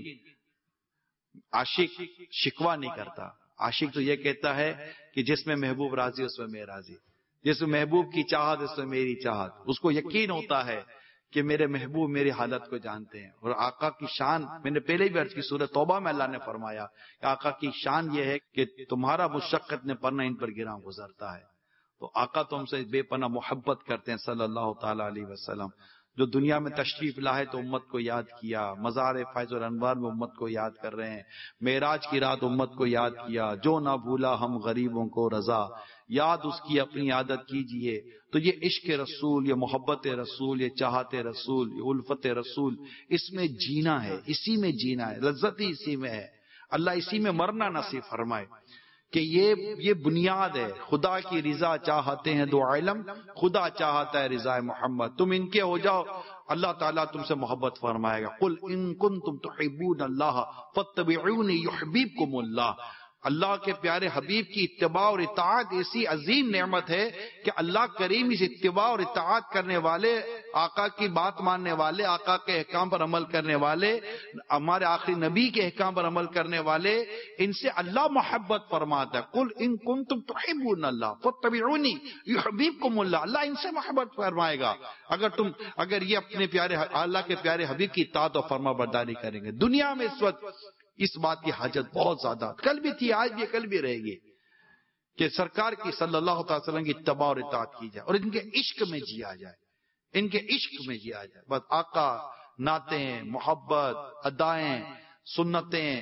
عاشق شکوہ نہیں کرتا. عاشق تو یہ کہتا ہے کہ جس میں محبوب راضی اس میں میں راضی، جس میں محبوب کی چاہت اس میں میری چاہت. اس کو یقین ہوتا ہے کہ میرے محبوب میری حالت کو جانتے ہیں. اور آقا کی شان میں نے پہلے بھی عرض کی، سورہ توبہ میں اللہ نے فرمایا کہ آقا کی شان یہ ہے کہ تمہارا مشقت نے پڑھنا ان پر گراں گزرتا ہے. تو آقا تو ہم سے بے پناہ محبت کرتے ہیں صلی اللہ تعالی علیہ وسلم. جو دنیا میں تشریف لائے تو امت کو یاد کیا، مزار فیض الانوار میں امت کو یاد کر رہے ہیں، معراج کی رات امت کو یاد کیا. جو نہ بھولا ہم غریبوں کو رضا، یاد اس کی اپنی عادت کیجئے. تو یہ عشق رسول، یہ محبت رسول، یہ چاہت رسول، یہ الفت رسول، اس میں جینا ہے، اسی میں جینا ہے، لذت ہی اسی میں ہے. اللہ اسی میں مرنا نصیب فرمائے کہ یہ یہ بنیاد ہے. خدا کی رضا چاہتے ہیں دو علم، خدا چاہتا ہے رضا محمد. تم ان کے ہو جاؤ اللہ تعالیٰ تم سے محبت فرمائے گا. قل ان کنتم تحبون اللہ فاتبعونی یحببکم اللہ. اللہ کے پیارے حبیب کی اتباع اور اطاعت ایسی عظیم نعمت ہے کہ اللہ کریم اس اتباع اور اطاعت کرنے والے، آقا کی بات ماننے والے، آقا کے احکام پر عمل کرنے والے، ہمارے آخری نبی کے احکام پر عمل کرنے والے، ان سے اللہ محبت فرماتا ہے. قل ان کنتم تحبون اللہ فاتبعونی یحببکم اللہ. اللہ ان سے محبت فرمائے گا اگر تم اگر یہ اپنے پیارے اللہ کے پیارے حبیب کی اطاعت اور فرما برداری کریں گے. دنیا میں اس وقت اس بات کی حاجت بہت زیادہ، کل بھی تھی، آج بھی، کل بھی رہے گی، کہ سرکار کی صلی اللہ تعالی وسلم کی اتباع اور اطاعت کی جائے اور ان کے عشق میں جیا جائے، ان کے عشق میں جیا جائے. بس آقا، نعتیں، محبت، ادائیں، سنتیں،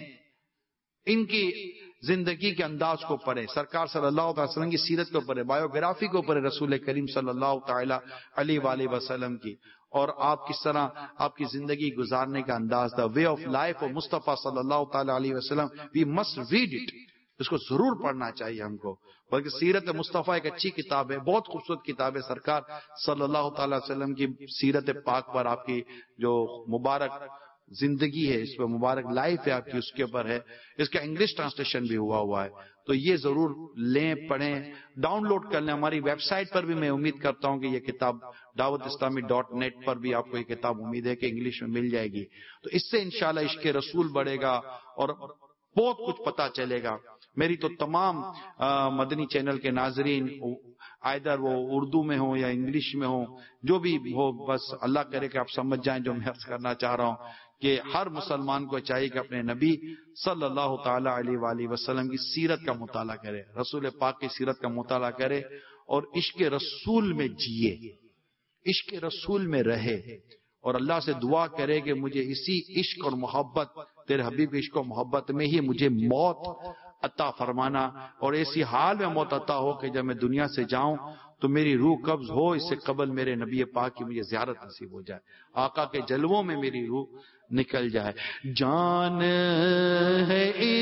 ان کی زندگی کے انداز کو پڑھیں، سرکار صلی اللہ تعالی وسلم کی سیرت کو پڑھیں، بایوگرافی کو پڑھیں رسول کریم صلی اللہ تعالی علیہ وآلہ وسلم کی، اور آپ کس طرح آپ کی زندگی گزارنے کا انداز تھا. وے آف لائف اور مصطفیٰ صلی اللہ تعالی علیہ وسلم، وی مسٹ ریڈ اٹ. اس کو ضرور پڑھنا چاہیے ہم کو. بلکہ سیرت مصطفیٰ ایک اچھی کتاب ہے، بہت خوبصورت کتاب ہے. سرکار صلی اللہ تعالی وسلم کی سیرت پاک پر آپ کی جو مبارک زندگی ہے، اس پہ مبارک لائف ہے آپ کی، اس کے اوپر ہے. اس کا انگلش ٹرانسلیشن بھی ہوا ہوا ہے، تو یہ ضرور لیں، پڑھیں، ڈاؤن لوڈ کر لیں. ہماری ویب سائٹ پر بھی میں امید کرتا ہوں کہ یہ کتاب دعوت اسلامی ڈاٹ نیٹ پر بھی آپ کو یہ کتاب امید ہے کہ انگلش میں مل جائے گی. تو اس سے انشاءاللہ عشق رسول بڑھے گا اور بہت کچھ پتا چلے گا. میری تو تمام مدنی چینل کے ناظرین آئدر وہ اردو میں ہوں یا انگلش میں ہوں، جو بھی ہو، بس اللہ کرے کہ آپ سمجھ جائیں جو میں عرض کرنا چاہ رہا ہوں کہ ہر مسلمان کو چاہیے کہ اپنے نبی صلی اللہ تعالی علیہ وآلہ وسلم کی سیرت کا مطالعہ کرے، رسول پاک کی سیرت کا مطالعہ کرے اور عشق رسول میں جیے، عشق رسول میں رہے، اور اللہ سے دعا کرے کہ مجھے اسی عشق اور محبت، تیرے حبیب عشق و محبت میں ہی مجھے موت عطا فرمانا، اور ایسی حال میں موت عطا ہو کہ جب میں دنیا سے جاؤں تو میری روح قبض ہو، اس سے قبل میرے نبی پاک کی مجھے زیارت نصیب ہو جائے، آقا کے جلووں میں میری روح نکل جائے. جان ہے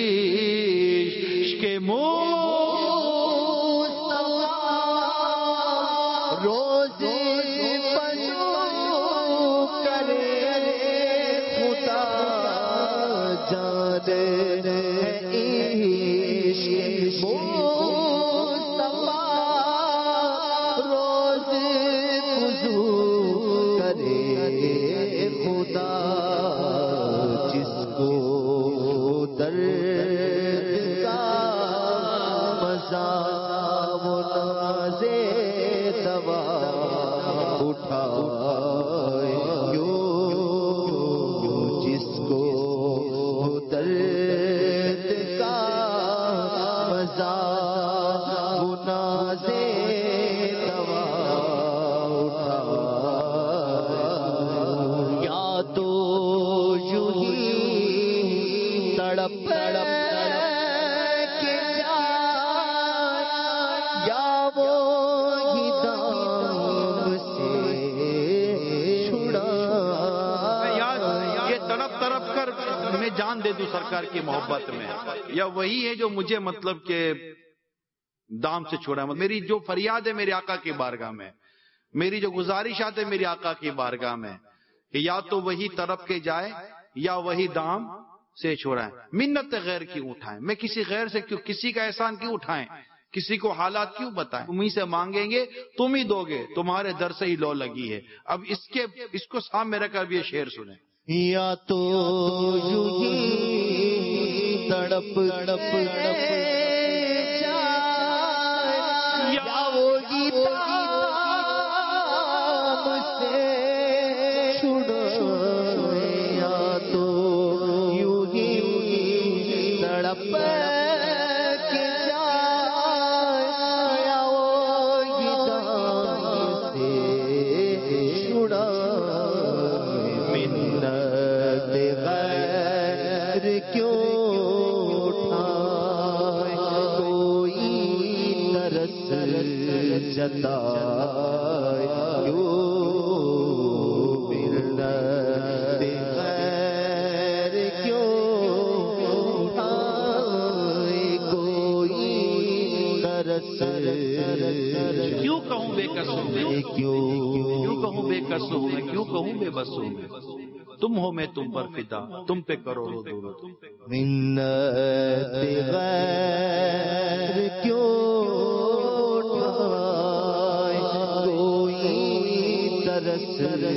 عشق مصطفیٰ روز بنو کرے خدا، جان ہے عشق مصطفیٰ روز وضو کرے خدا، جس کو درد کا مزہ وہ نازے دوا اٹھائے، جس کو درد کا مزہ وہ نازے دوا اٹھائے، یا تو یوں ہی تڑپ تڑپ کے جائے، یا وہ ہی دام سے چھڑائے. یہ تڑپ تڑپ کر میں جان دے دوں سرکار کی محبت میں، یا وہی ہے جو مجھے مطلب کہ دام سے چھوڑا. میری جو فریاد ہے میرے آقا کی بارگاہ میں، میری جو گزارشات ہے میری آقا کی بارگاہ میں، کہ یا تو وہی تڑپ کے جائے یا وہی دام سے چھوڑائیں. منت غیر کیوں اٹھائیں؟ میں کسی غیر سے کیوں، کسی کا احسان کیوں اٹھائیں، کسی کو حالات کیوں بتائیں؟ تم ہی سے مانگیں گے تم ہی دو گے، تمہارے در سے ہی لو لگی ہے. اب اس کے اس کو سامنے رکھ کر یہ شعر سنیں. یا تو یوں ہی تڑپ تڑپ جائے، یا وہی دام سے چھڑائے، یا تو یوں ہی تڑپ کے جائے، یا وہی دام سے چھڑائے. منت غیر کیوں اٹھائے، کوئی ترس جتائے، کیوں منت غیر کیوں اٹھائے، کوئی ترس کیوں کہوں بے کس ہوں میں، کیوں کہوں بے کس ہوں میں، کیوں کہوں بے بس ہوں میں، تم ہو میں تم پر فدا، تم پہ کرو رو دو رو. منت غیر کیوں اٹھائے، کوئی ترس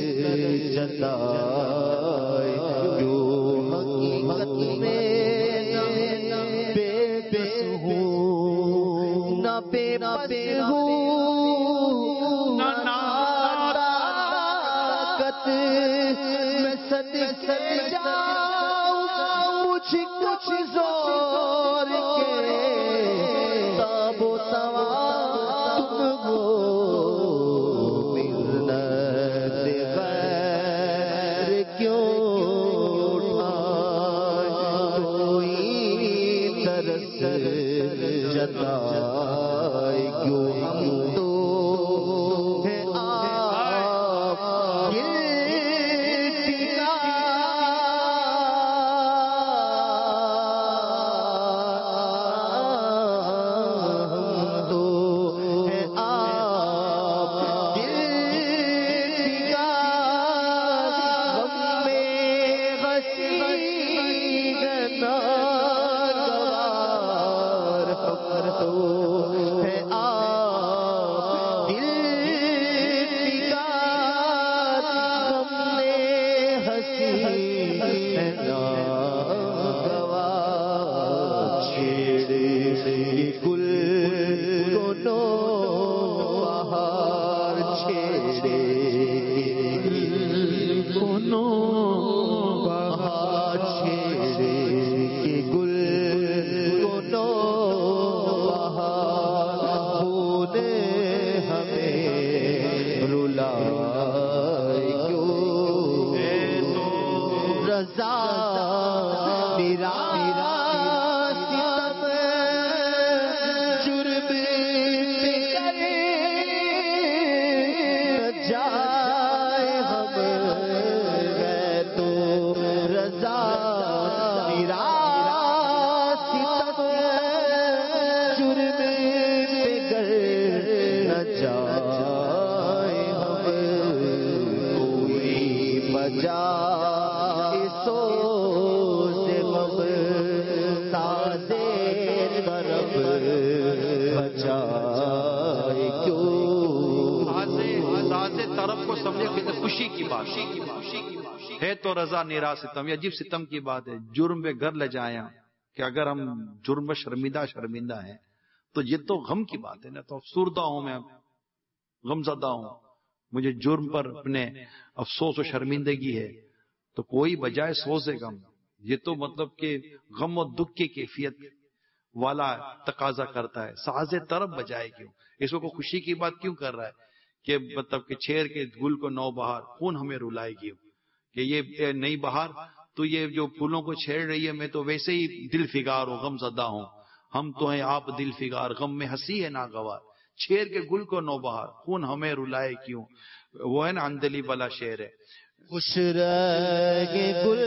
جتائے، جو حقیقت میں نہ بے بس ہوں، نہ بے بس ہوں، نہ طاقت میں سد سد جاؤں، مجھ کچھ زور کے تاب و توا تم ہو. منت غیر کیوں اٹھائے، کوئی ترس جتائے، کیوں ہم تو ہیں آپ خوشی کی بات ہے تو رضا نیرا ستم. یہ عجیب ستم کی بات ہے. جرم پہ گھر لے جایا کہ اگر ہم جرم شرمندہ شرمندہ ہیں تو یہ تو غم کی بات ہے نا. تو افسردہ ہوں میں, غم زدہ ہوں, مجھے جرم پر اپنے افسوس و شرمندگی ہے, تو کوئی بجائے سوز غم. یہ تو مطلب کہ غم و دکھ کی کیفیت والا تقاضا کرتا ہے. ساز طرب بجائے کیوں, اس کو خوشی کی بات کیوں کر رہا ہے کہ مطلب کہ چھیر کے گل کو نو بہار خون ہمیں رلائے گی, کہ یہ نئی بہار تو یہ جو پھولوں کو چھیڑ رہی ہے میں تو ویسے ہی دل فگار ہوں, غم زدہ ہوں. ہم تو ہیں آپ دل فگار, غم میں ہنسی ہے ناگوار. چھیر کے گل کو نو بہار خون ہمیں رلائے کیوں, وہ ہے نا اندلی والا شعر ہے. خوش رہے گل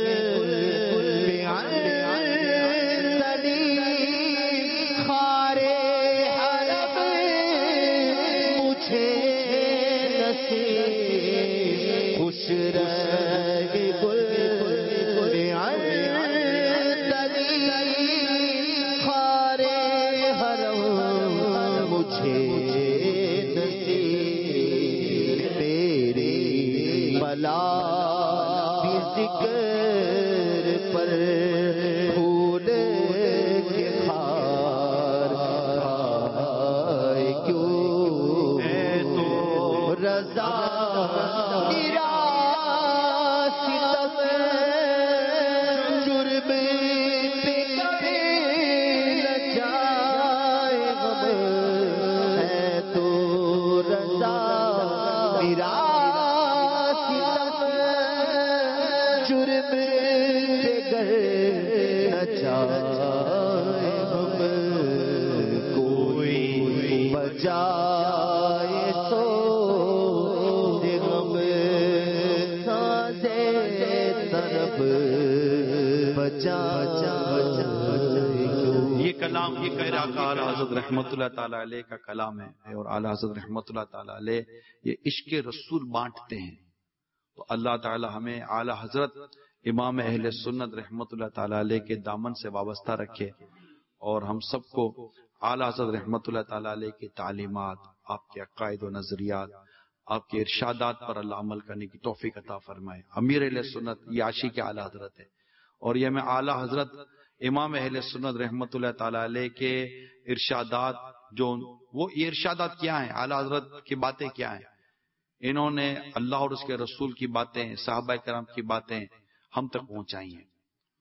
یہ کہہ رہا کہ اعلیٰ حضرت رحمت اللہ تعالیٰ علیہ کا کلام ہے, اور اعلیٰ حضرت رحمت اللہ تعالیٰ علیہ یہ عشق رسول بانٹتے ہیں. تو اللہ تعالیٰ ہمیں اعلیٰ حضرت امام اہل سنت رحمت اللہ تعالیٰ علیہ کے دامن سے وابستہ رکھے, اور ہم سب کو اعلیٰ حضرت رحمت اللہ تعالیٰ علیہ کی تعلیمات, آپ کے عقائد و نظریات, آپ کے ارشادات پر اللہ عمل کرنے کی توفیق عطا فرمائے. امیر اہل سنت یہ عاشق اعلیٰ حضرت ہے, اور یہ میں اعلیٰ حضرت امام اہل سنت رحمت اللہ تعالیٰ علیہ کے ارشادات, جو وہ یہ ارشادات کیا ہیں, اعلیٰ حضرت کی باتیں کیا ہیں, انہوں نے اللہ اور اس کے رسول کی باتیں, صحابہ کرام کی باتیں ہم تک پہنچائی ہیں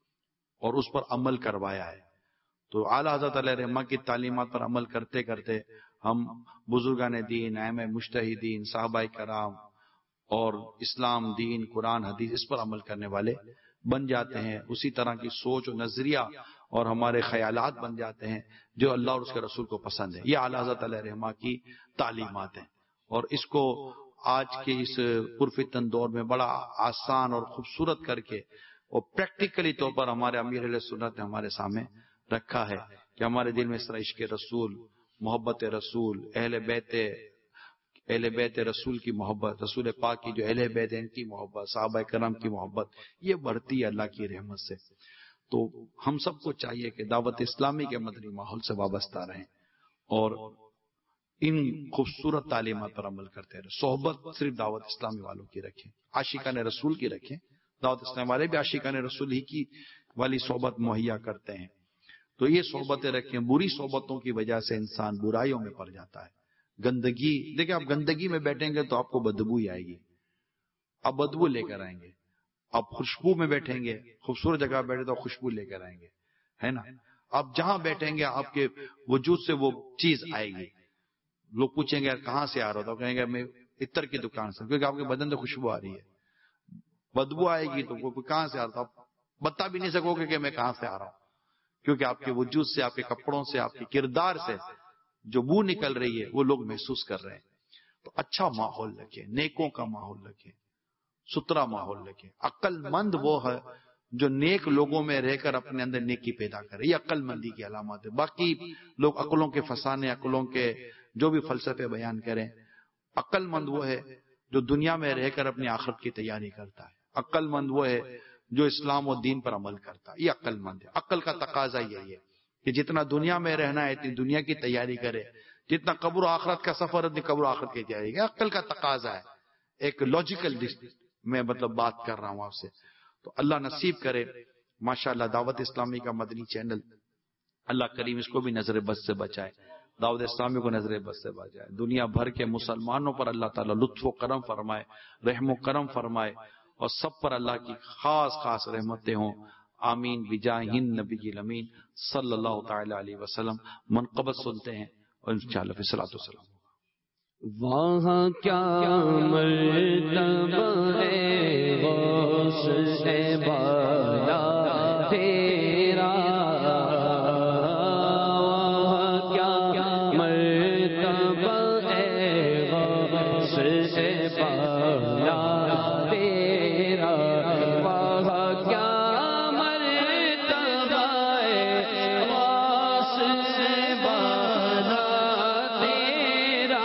اور اس پر عمل کروایا ہے. تو اعلیٰ حضرت علیہ رحمہ کی تعلیمات پر عمل کرتے کرتے ہم بزرگان دین, ائمہ مجتہدین, صحابہ کرام اور اسلام, دین, قرآن, حدیث اس پر عمل کرنے والے بن جاتے ہیں. اسی طرح کی سوچ و نظریہ اور ہمارے خیالات بن جاتے ہیں جو اللہ اور اس کے رسول کو پسند ہے. یہ اعلیٰ حضرت علیہ رحمہ کی تعلیمات ہیں, اور اس کو آج کے اس پرفتن دور میں بڑا آسان اور خوبصورت کر کے اور پریکٹیکلی طور پر ہمارے امیر اہل سنت نے ہمارے سامنے رکھا ہے کہ ہمارے دل میں اس طرح عشق رسول, محبت رسول, اہل بیت اہل بیت رسول کی محبت, رسول پاک کی جو اہل بیت ان کی محبت, صحابہ کرام کی محبت, یہ بڑھتی ہے اللہ کی رحمت سے. تو ہم سب کو چاہیے کہ دعوت اسلامی کے مدنی ماحول سے وابستہ رہیں اور ان خوبصورت تعلیمات پر عمل کرتے رہیں. صحبت صرف دعوت اسلامی والوں کی رکھیں, عاشقان رسول کی رکھیں. دعوت اسلامی والے بھی عاشقان رسول ہی کی والی صحبت مہیا کرتے ہیں. تو یہ صحبتیں رکھیں. بری صحبتوں کی وجہ سے انسان برائیوں میں پڑ جاتا ہے. گندگی, دیکھیں آپ گندگی میں بیٹھیں گے تو آپ کو بدبو ہی آئے گی, آپ بدبو لے کر آئیں گے. آپ خوشبو میں بیٹھیں گے, خوبصورت جگہ بیٹھے تو خوشبو لے کر آئیں گے, ہے نا. آپ جہاں بیٹھیں گے آپ کے وجود سے وہ چیز آئے گی. لوگ پوچھیں گے یار کہاں سے آ رہا ہو, تو کہیں گے میں عطر کی دکان سے, کیونکہ آپ کے بدن سے خوشبو آ رہی ہے. بدبو آئے گی تو وہ کہاں سے آ رہا تھا, آپ بتا بھی نہیں سکو گے کہ میں کہاں سے آ رہا ہوں. کیونکہ آپ کے وجود سے، آپ کے کپڑوں سے، آپ کے کردار سے جو بو نکل رہی ہے وہ لوگ محسوس کر رہے ہیں. تو اچھا ماحول رکھیں، نیکوں کا ماحول رکھیں، ستھرا ماحول رکھیں. عقل مند وہ ہے جو نیک لوگوں میں رہ کر اپنے اندر نیکی پیدا کرے. یہ عقل مندی کی علامات ہے. باقی لوگ عقلوں کے فسانے، عقلوں کے جو بھی فلسفے بیان کریں، عقل مند وہ ہے جو دنیا میں رہ کر اپنی آخرت کی تیاری کرتا ہے. عقل مند وہ ہے جو اسلام و دین پر عمل کرتا ہے. یہ عقل مند ہے. عقل کا تقاضا یہی ہے کہ جتنا دنیا میں رہنا ہے اتنی دنیا کی تیاری کرے، جتنا قبر و آخرت کا سفر اتنی قبر و آخرت کی تیاری کرے. عقل کا تقاضا ہے. ایک لاجیکل میں مطلب بات کر رہا ہوں آپ سے. تو اللہ نصیب کرے ماشاءاللہ دعوت اسلامی کا مدنی چینل، اللہ کریم اس کو بھی نظر بد سے بچائے، دعوت اسلامی کو نظر بد سے بچائے. دنیا بھر کے مسلمانوں پر اللہ تعالیٰ لطف و کرم فرمائے، رحم و کرم فرمائے، اور سب پر اللہ کی خاص خاص رحمتیں ہوں. آمین بجاہ نبی الامین صلی اللہ تعالی علیہ وسلم. منقبت سنتے ہیں اور انشاءاللہ فی الصلاۃ والسلام. وہاں کیا مرتبہ ہے غوث سے بالا تیرا، وہاں کیا مرتبہ ہے غوث سے بالا تیرا، وہاں کیا مرتبہ ہے غوث سے بالا تیرا،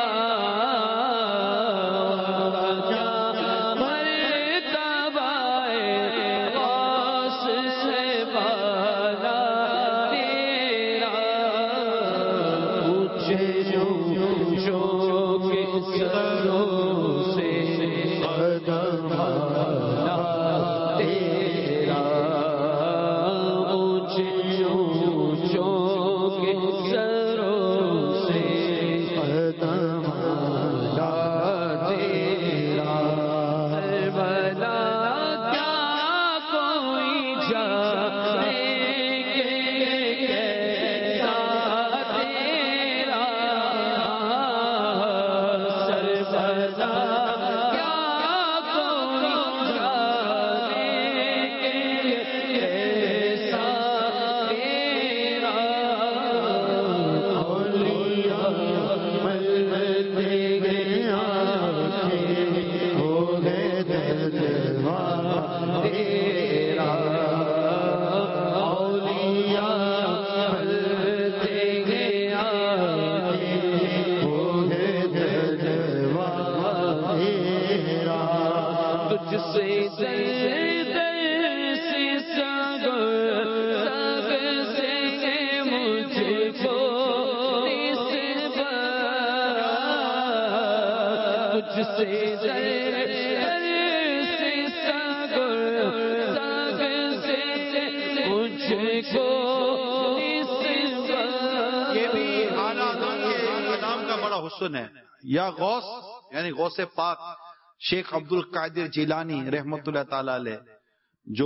حسن ہے. یا غوث یعنی غوث پاک شیخ عبد القادر جیلانی رحمت اللہ تعالی علیہ جو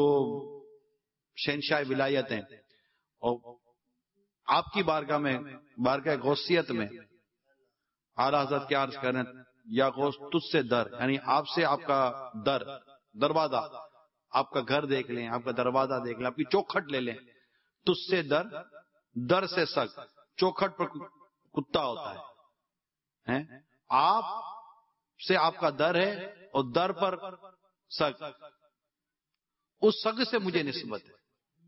شہنشاہ ولایت ہیں، اور آپ کی بارگاہ میں بارگاہ غوثیت میں اعلیٰ حضرت کیا عرض کریں، یا غوث تجھ سے در، یعنی آپ سے آپ کا در دروازہ، آپ کا گھر دیکھ لیں، آپ کا دروازہ دیکھ لیں، آپ کی چوکھٹ لے لیں. تجھ سے در، در سے سگ، چوکھٹ پر کتا ہوتا ہے، آپ سے آپ کا در ہے اور در پر سگ، اس سگ سے مجھے نسبت ہے.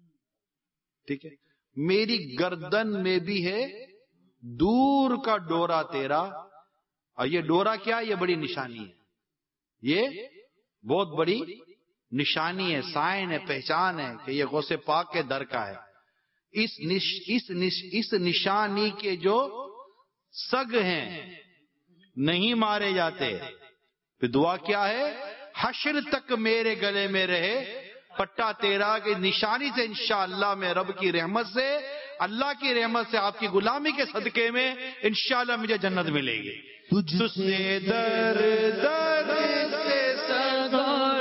ٹھیک ہے، میری گردن میں بھی ہے دور کا ڈورا تیرا. اور یہ ڈورا کیا؟ یہ بڑی نشانی ہے، یہ بہت بڑی نشانی ہے، سائن ہے، پہچان ہے کہ یہ غوث پاک کے در کا ہے. اس نش اس نش اس نشانی کے جو سگ ہیں نہیں مارے جاتے. پھر دعا کیا ہے؟ حشر تک میرے گلے میں رہے پٹا تیرا، کی نشانی سے انشاءاللہ میں رب کی رحمت سے، اللہ کی رحمت سے، آپ کی غلامی کے صدقے میں انشاءاللہ مجھے جنت ملے گی. تجھ سے در در سے سگار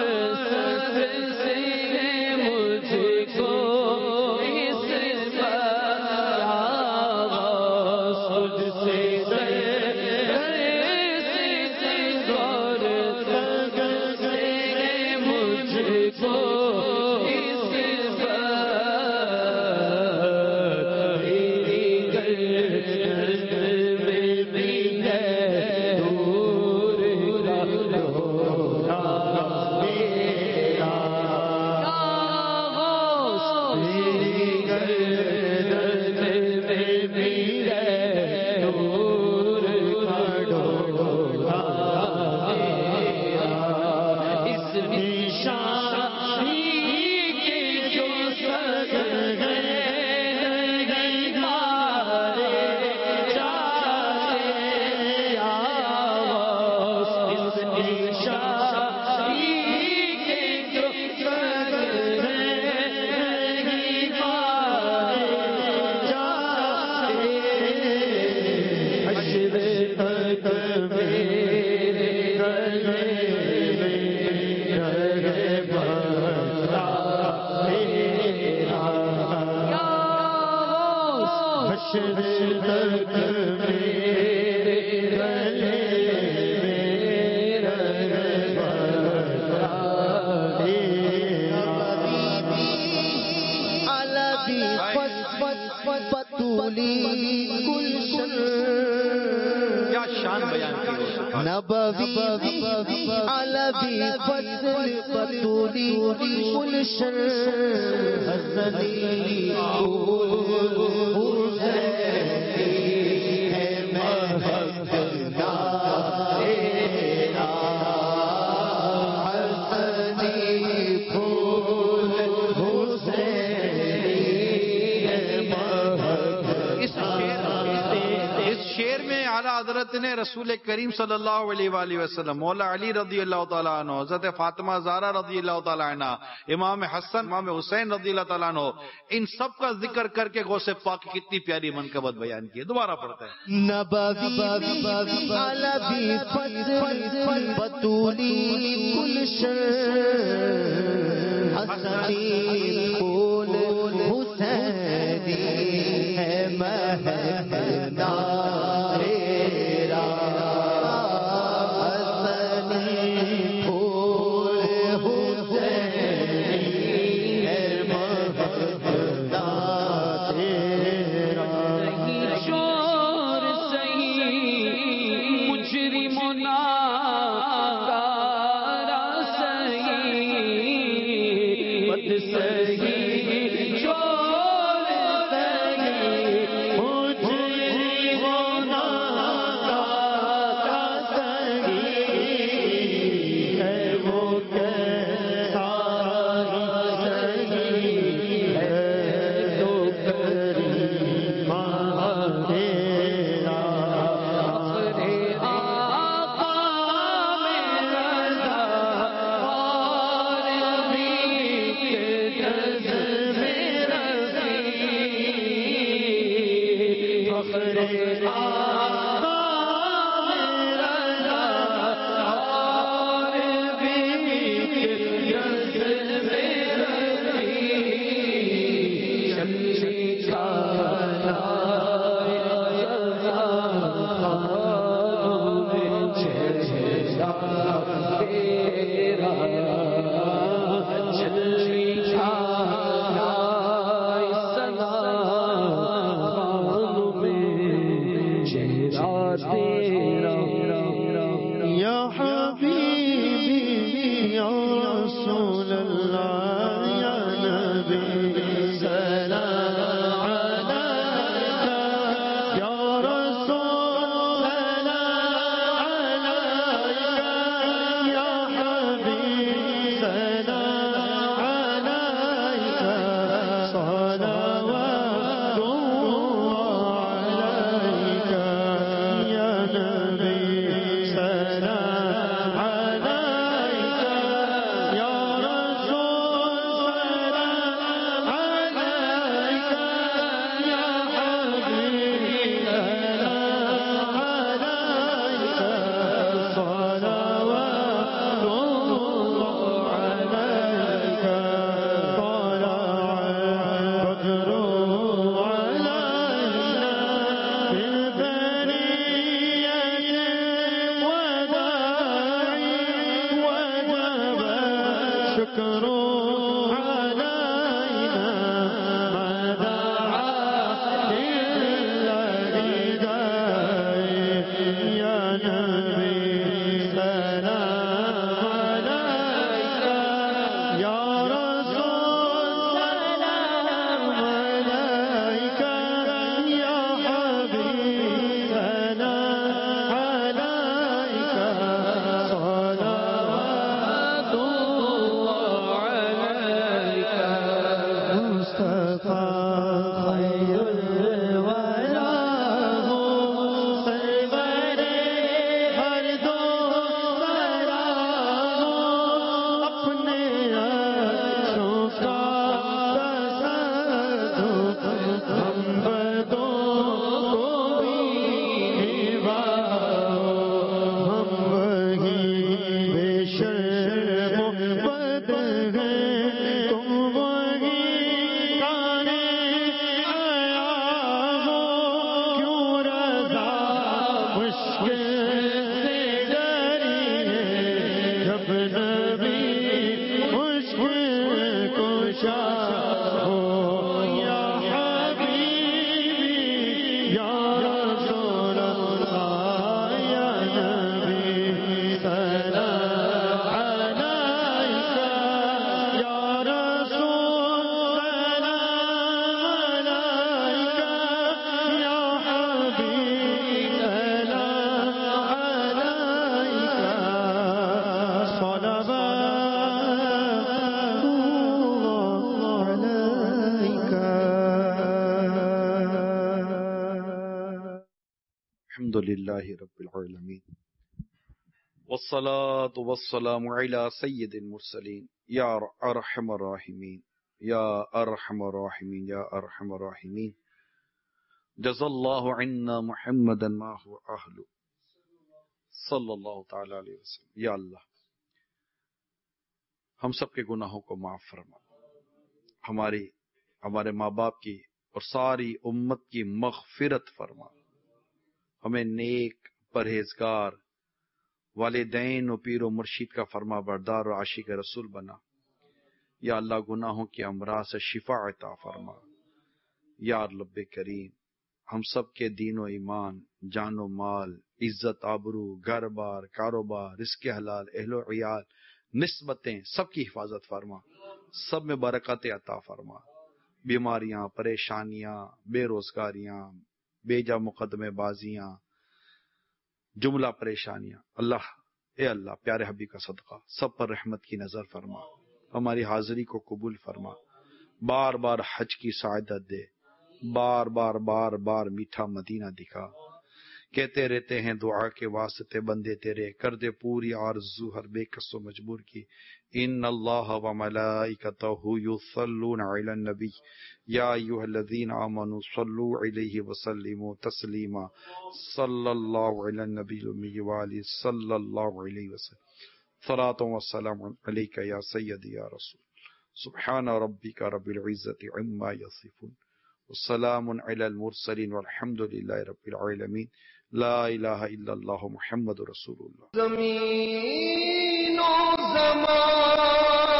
سے مجھ کو کیا شان بیان کی نبوی علوی فضل بطولی گلشن حسنی حسینی ہے محبت تیرا حسنی پھول حسینی ہے محبت. اس شعر اس شعر میں اعلیٰ حضرت نے رسول کریم صلی اللہ علیہ وآلہ وسلم، مولا علی رضی اللہ تعالیٰ عنہ، حضرت فاطمہ زہرا رضی اللہ تعالیٰ عنہ، امام حسن، امام حسین رضی اللہ تعالیٰ عنہ، ان سب کا ذکر کر کے غوث پاک کی کتنی پیاری منقبت بیان کی ہے. دوبارہ پڑھتے ہیں. نبوی علوی فضل بطولی گلشن حسنی پھول حسینی ہے محبت تیرا حسنی پھول حسینی ہے محبت تیرا. شور صحیح مجرم و ناکارہ صحیح بد صحیح شور صحیح مجرم و ناکارہ صحیح ہے وہ کیسا صحیح ہے تو کریم تیرا فخر آقا میں رضا اور بھی کے جذب رسی فخر آقا میں رضا اور بھی کے جذب رسی شمشی چھایا میں الحمد للہ رب العالمین والصلاة والسلام على سید المرسلین یا ارحم الراحمین یا ارحم الراحمین یا ارحم الراحمین جزا اللہ عنا محمدا ما هو اہل صلی اللہ تعالی علیہ وسلم۔ یا اللہ ہم سب کے گناہوں کو معاف فرما، ہماری ہمارے ماں باپ کی اور ساری امت کی مغفرت فرما، ہمیں نیک پرہیزگار والدین و پیر و مرشید کا فرما بردار و عاشق رسول بنا۔ یا اللہ گناہوں کی امراض سے شفا عطا فرما۔ یا رب کریم ہم سب کے دین و ایمان، جان و مال، عزت آبرو، گھر بار، کاروبار، رزق حلال، اہل و عیال، نسبتیں سب کی حفاظت فرما، سب میں برکت عطا فرما۔ بیماریاں، پریشانیاں، بے روزگاریاں، بے جا مقدمے بازیاں، جملہ پریشانیاں، اللہ اے اللہ پیارے حبیب کا صدقہ سب پر رحمت کی نظر فرما، ہماری حاضری کو قبول فرما، بار بار حج کی سعادت دے، بار بار بار بار میٹھا مدینہ دکھا۔ کہتے رہتے ہیں دعا کے واسطے بندے تیرے، کر دے پوری آرزو ہر بے کس و مجبور کی۔ ان اللہ و ملائکتہ یصلون علی النبی یا ایھا الذین آمنوا صلوا علیہ وسلموا تسلیما صلی اللہ علی النبی الامی وآلہ صلی اللہ علیہ وسلم۔ صلاۃ و سلام علیک یا سیدی یا رسول۔ سبحان ربک رب العزۃ عما یصفون والسلام علی المرسلین والحمد للہ رب العالمین۔ لا الہ الا اللہ محمد رسول اللہ۔ زمین و زمان